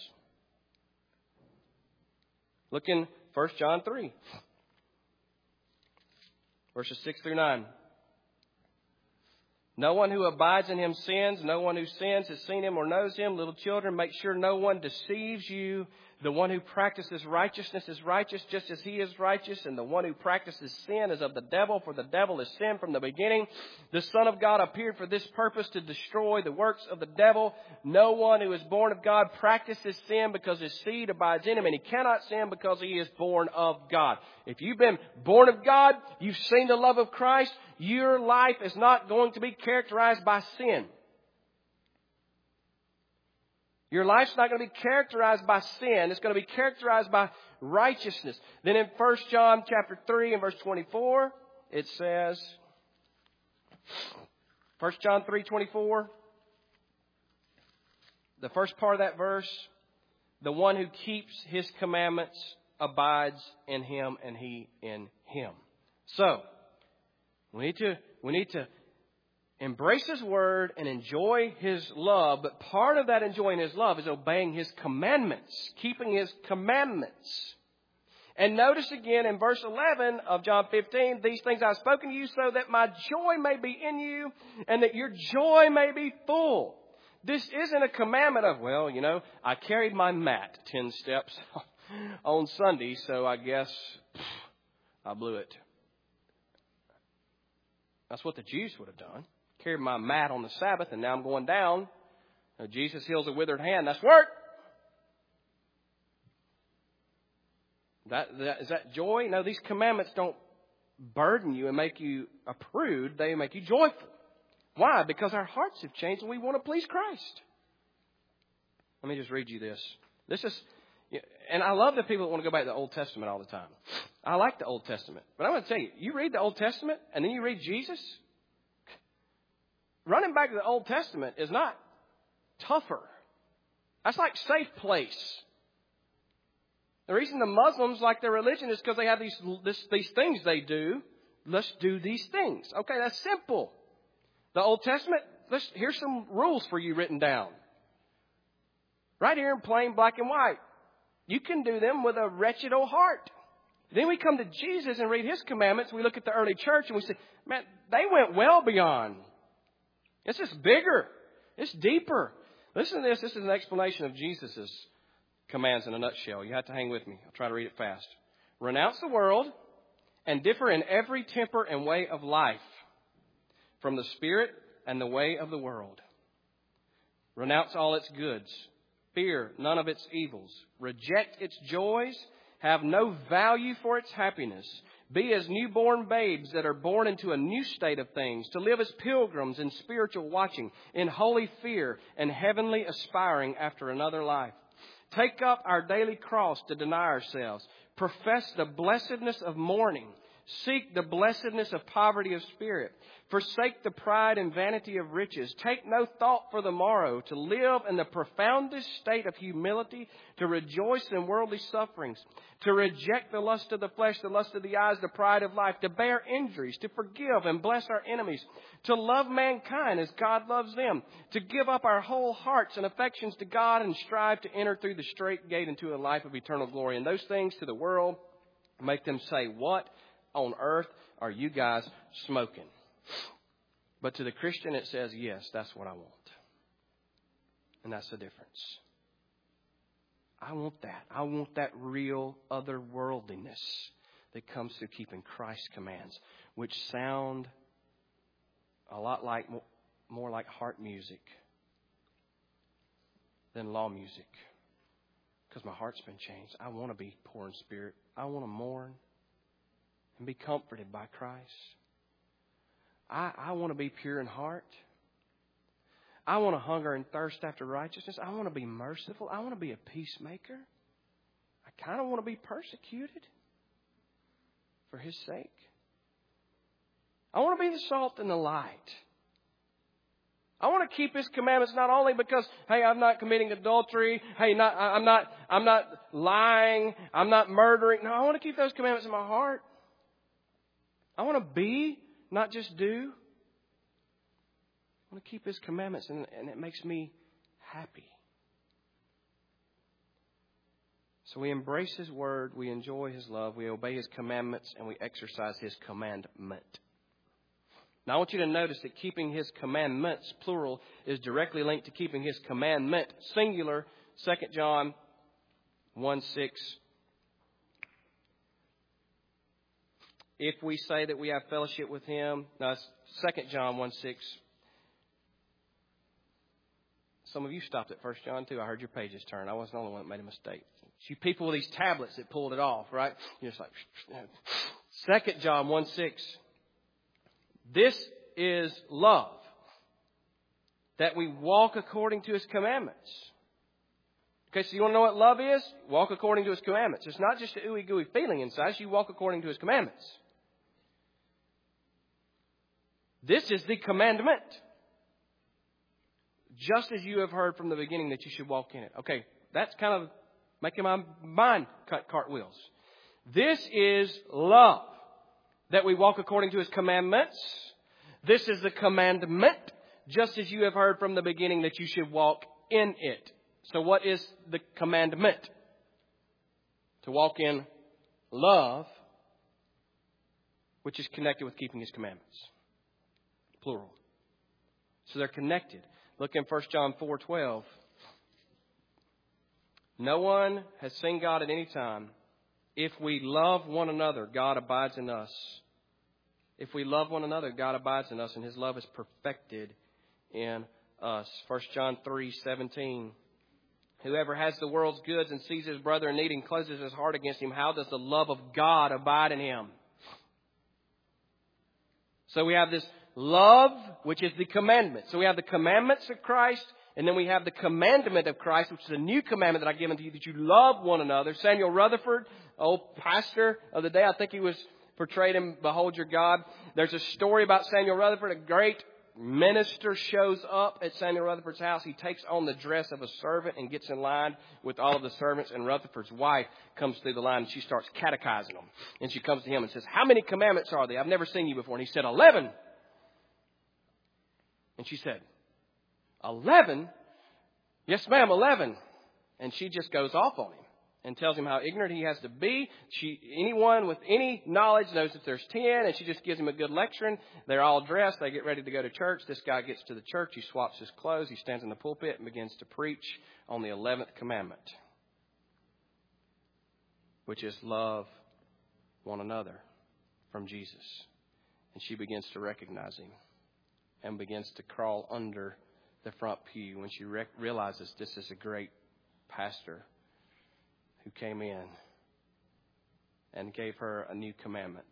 Look in First John three, verses six through nine. No one who abides in Him sins. No one who sins has seen Him or knows Him. Little children, make sure no one deceives you. The one who practices righteousness is righteous just as he is righteous. And the one who practices sin is of the devil, for the devil is sin from the beginning. The Son of God appeared for this purpose, to destroy the works of the devil. No one who is born of God practices sin because his seed abides in him. And he cannot sin because he is born of God. If you've been born of God, you've seen the love of Christ, your life is not going to be characterized by sin. Your life's not going to be characterized by sin. It's going to be characterized by righteousness. Then in First John chapter three and verse twenty-four, it says, First John three twenty-four, the first part of that verse, the one who keeps His commandments abides in Him and He in him. So, we need to, we need to embrace His Word and enjoy His love. But part of that enjoying His love is obeying His commandments, keeping His commandments. And notice again in verse eleven of John fifteen, these things I have spoken to you so that my joy may be in you and that your joy may be full. This isn't a commandment of, well, you know, I carried my mat ten steps on Sunday, so I guess I blew it. That's what the Jews would have done. Carried my mat on the Sabbath, and now I'm going down. Now, Jesus heals a withered hand. That's work. That, that, is that joy? No, these commandments don't burden you and make you a prude. They make you joyful. Why? Because our hearts have changed and we want to please Christ. Let me just read you this. This is, and I love the people that want to go back to the Old Testament all the time. I like the Old Testament. But I'm going to tell you, you read the Old Testament and then you read Jesus. Running back to the Old Testament is not tougher. That's like safe place. The reason the Muslims like their religion is because they have these, this, these things they do. Let's do these things. Okay, that's simple. The Old Testament, let's, here's some rules for you written down. Right here in plain black and white. You can do them with a wretched old heart. Then we come to Jesus and read His commandments. We look at the early church and we say, man, they went well beyond. It's just bigger. It's deeper. Listen to this. This is an explanation of Jesus' commands in a nutshell. You have to hang with me. I'll try to read it fast. Renounce the world and differ in every temper and way of life from the spirit and the way of the world. Renounce all its goods. Fear none of its evils. Reject its joys. Have no value for its happiness. Be as newborn babes that are born into a new state of things, to live as pilgrims in spiritual watching, in holy fear and heavenly aspiring after another life. Take up our daily cross to deny ourselves. Profess the blessedness of mourning. Seek the blessedness of poverty of spirit. Forsake the pride and vanity of riches. Take no thought for the morrow. To live in the profoundest state of humility. To rejoice in worldly sufferings. To reject the lust of the flesh, the lust of the eyes, the pride of life. To bear injuries. To forgive and bless our enemies. To love mankind as God loves them. To give up our whole hearts and affections to God and strive to enter through the straight gate into a life of eternal glory. And those things to the world make them say, what on earth are you guys smoking? But to the Christian, it says, yes, that's what I want. And that's the difference. I want that. I want that real otherworldliness that comes through keeping Christ's commands, which sound a lot like, more like heart music than law music. Because my heart's been changed. I want to be poor in spirit. I want to mourn and be comforted by Christ. I, I want to be pure in heart. I want to hunger and thirst after righteousness. I want to be merciful. I want to be a peacemaker. I kind of want to be persecuted for His sake. I want to be the salt and the light. I want to keep His commandments not only because, hey, I'm not committing adultery. Hey, not, I'm not, I'm not lying. I'm not murdering. No, I want to keep those commandments in my heart. I want to be, not just do. I want to keep His commandments, and, and it makes me happy. So we embrace His word, we enjoy His love, we obey His commandments, and we exercise His commandment. Now I want you to notice that keeping His commandments, plural, is directly linked to keeping His commandment, singular, Second John one six. If we say that we have fellowship with Him, now Second John one six. Some of you stopped at First John too. I heard your pages turn. I wasn't the only one that made a mistake. It's you people with these tablets that pulled it off, right? You're just like, Second John one six. This is love, that we walk according to His commandments. Okay, so you want to know what love is? Walk according to His commandments. It's not just an ooey gooey feeling inside. You walk according to His commandments. This is the commandment. Just as you have heard from the beginning that you should walk in it. Okay, that's kind of making my mind cut cartwheels. This is love, that we walk according to His commandments. This is the commandment, just as you have heard from the beginning that you should walk in it. So what is the commandment? To walk in love, which is connected with keeping His commandments. Plural. So they're connected. Look in First John four twelve. No one has seen God at any time. If we love one another, God abides in us. If we love one another, God abides in us, and His love is perfected in us. First John three seventeen. Whoever has the world's goods and sees his brother in need and closes his heart against him, how does the love of God abide in him? So we have this love, which is the commandment. So we have the commandments of Christ, and then we have the commandment of Christ, which is a new commandment that I've given to you, that you love one another. Samuel Rutherford, old pastor of the day, I think he was portrayed in Behold Your God. There's a story about Samuel Rutherford. A great minister shows up at Samuel Rutherford's house. He takes on the dress of a servant and gets in line with all of the servants. And Rutherford's wife comes through the line and she starts catechizing them. And she comes to him and says, "How many commandments are there? I've never seen you before." And he said, eleven. And she said, eleven? "Yes, ma'am, eleven. And she just goes off on him and tells him how ignorant he has to be. She, anyone with any knowledge knows that there's ten, and she just gives him a good lecturing. They're all dressed. They get ready to go to church. This guy gets to the church. He swaps his clothes. He stands in the pulpit and begins to preach on the eleventh commandment, which is love one another from Jesus. And she begins to recognize him and begins to crawl under the front pew when she rec- realizes this is a great pastor who came in and gave her a new commandment.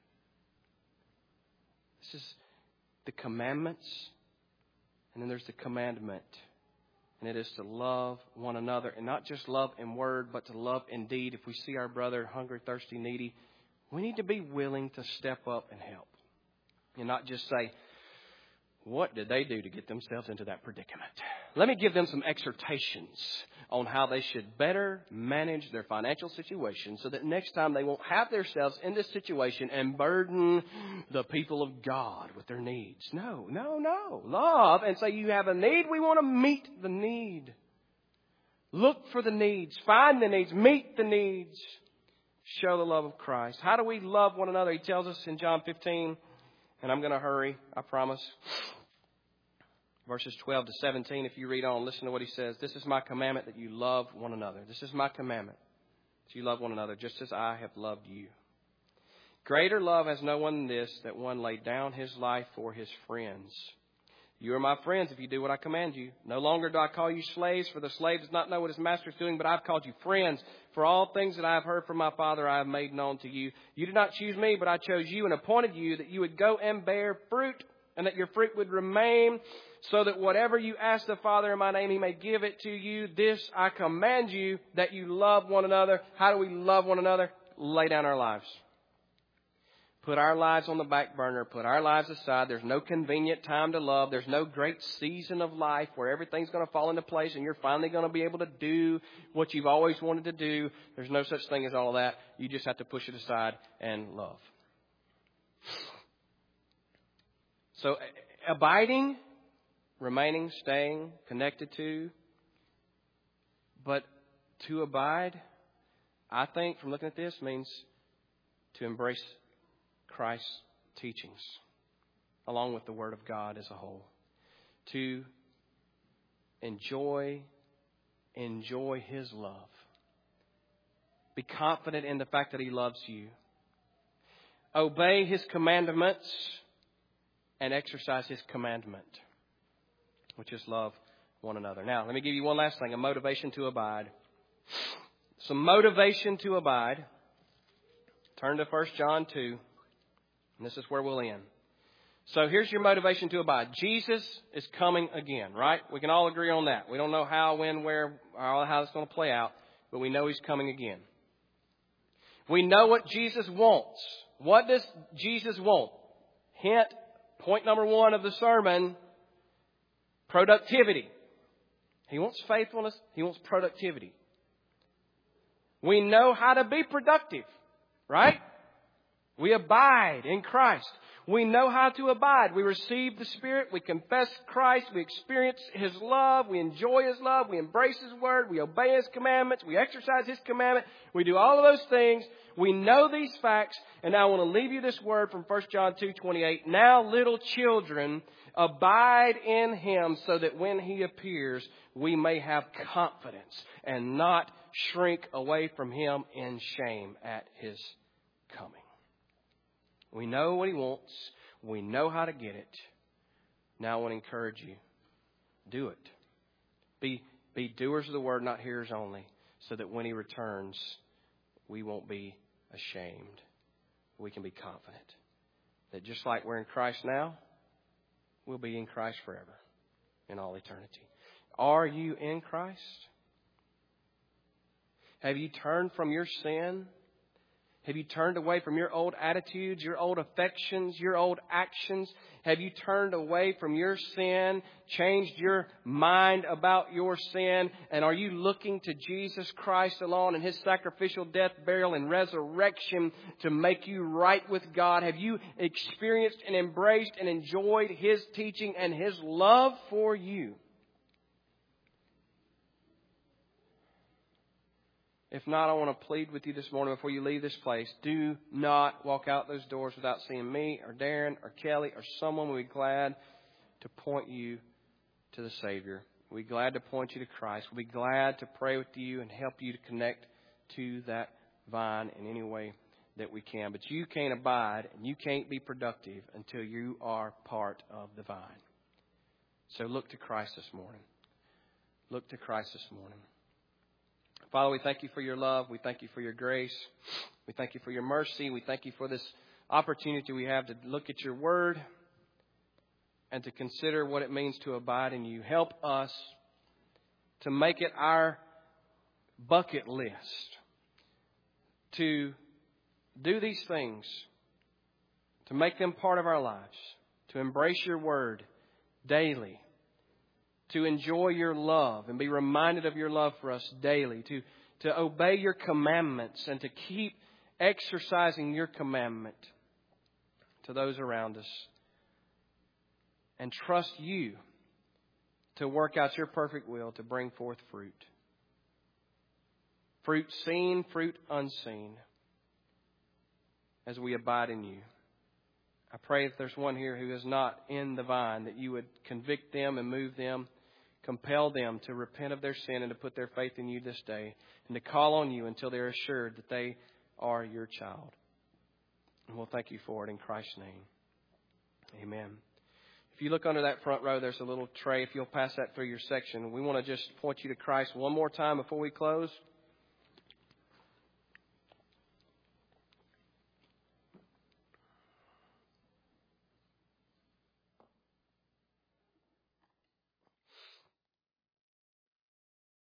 This is the commandments, and then there's the commandment. And it is to love one another, and not just love in word, but to love in deed. If we see our brother hungry, thirsty, needy, we need to be willing to step up and help. And not just say, what did they do to get themselves into that predicament? Let me give them some exhortations on how they should better manage their financial situation so that next time they won't have themselves in this situation and burden the people of God with their needs. No, no, no. Love and say you have a need. We want to meet the need. Look for the needs. Find the needs. Meet the needs. Show the love of Christ. How do we love one another? He tells us in John fifteen, and I'm going to hurry, I promise. Verses twelve to seventeen, if you read on, listen to what he says. This is my commandment, that you love one another. This is my commandment, that you love one another just as I have loved you. Greater love has no one than this, that one laid down his life for his friends. You are my friends if you do what I command you. No longer do I call you slaves, for the slave does not know what his master is doing, but I've called you friends. For all things that I have heard from my Father I have made known to you. You did not choose me, but I chose you and appointed you that you would go and bear fruit, and that your fruit would remain, so that whatever you ask the Father in my name, He may give it to you. This I command you, that you love one another. How do we love one another? Lay down our lives. Put our lives on the back burner. Put our lives aside. There's no convenient time to love. There's no great season of life where everything's going to fall into place and you're finally going to be able to do what you've always wanted to do. There's no such thing as all of that. You just have to push it aside and love. So abiding, remaining, staying, connected to. But to abide, I think from looking at this, means to embrace Christ's teachings along with the Word of God as a whole. To enjoy, enjoy His love. Be confident in the fact that He loves you. Obey His commandments and exercise His commandment, which is love one another. Now, let me give you one last thing, a motivation to abide. Some motivation to abide. Turn to First John two, and this is where we'll end. So here's your motivation to abide. Jesus is coming again, right? We can all agree on that. We don't know how, when, where, or how it's going to play out, but we know He's coming again. We know what Jesus wants. What does Jesus want? Hint, point number one of the sermon, productivity. He wants faithfulness. He wants productivity. We know how to be productive, right? We abide in Christ. We know how to abide. We receive the Spirit. We confess Christ. We experience His love. We enjoy His love. We embrace His Word. We obey His commandments. We exercise His commandment. We do all of those things. We know these facts. And now I want to leave you this word from First John two twenty-eight. Now, little children, abide in Him so that when He appears, we may have confidence and not shrink away from Him in shame at His coming. We know what He wants. We know how to get it. Now I want to encourage you. Do it. Be, be doers of the word, not hearers only, so that when He returns, we won't be ashamed. We can be confident that just like we're in Christ now, we'll be in Christ forever, in all eternity. Are you in Christ? Have you turned from your sin? Have you turned away from your old attitudes, your old affections, your old actions? Have you turned away from your sin, changed your mind about your sin? And are you looking to Jesus Christ alone and His sacrificial death, burial, and resurrection to make you right with God? Have you experienced and embraced and enjoyed His teaching and His love for you? If not, I want to plead with you this morning before you leave this place. Do not walk out those doors without seeing me or Darren or Kelly or someone. We'll be glad to point you to the Savior. We'll be glad to point you to Christ. We'll be glad to pray with you and help you to connect to that vine in any way that we can. But you can't abide and you can't be productive until you are part of the vine. So look to Christ this morning. Look to Christ this morning. Father, we thank you for your love. We thank you for your grace. We thank you for your mercy. We thank you for this opportunity we have to look at your word and to consider what it means to abide in you. Help us to make it our bucket list to do these things, to make them part of our lives, to embrace your word daily, to enjoy your love and be reminded of your love for us daily, to, to obey your commandments and to keep exercising your commandment to those around us, and trust you to work out your perfect will to bring forth fruit. Fruit seen, fruit unseen, as we abide in you. I pray if there's one here who is not in the vine, that you would convict them and move them, compel them to repent of their sin and to put their faith in you this day, and to call on you until they're assured that they are your child. And we'll thank you for it in Christ's name. Amen. If you look under that front row, there's a little tray. If you'll pass that through your section. We want to just point you to Christ one more time before we close.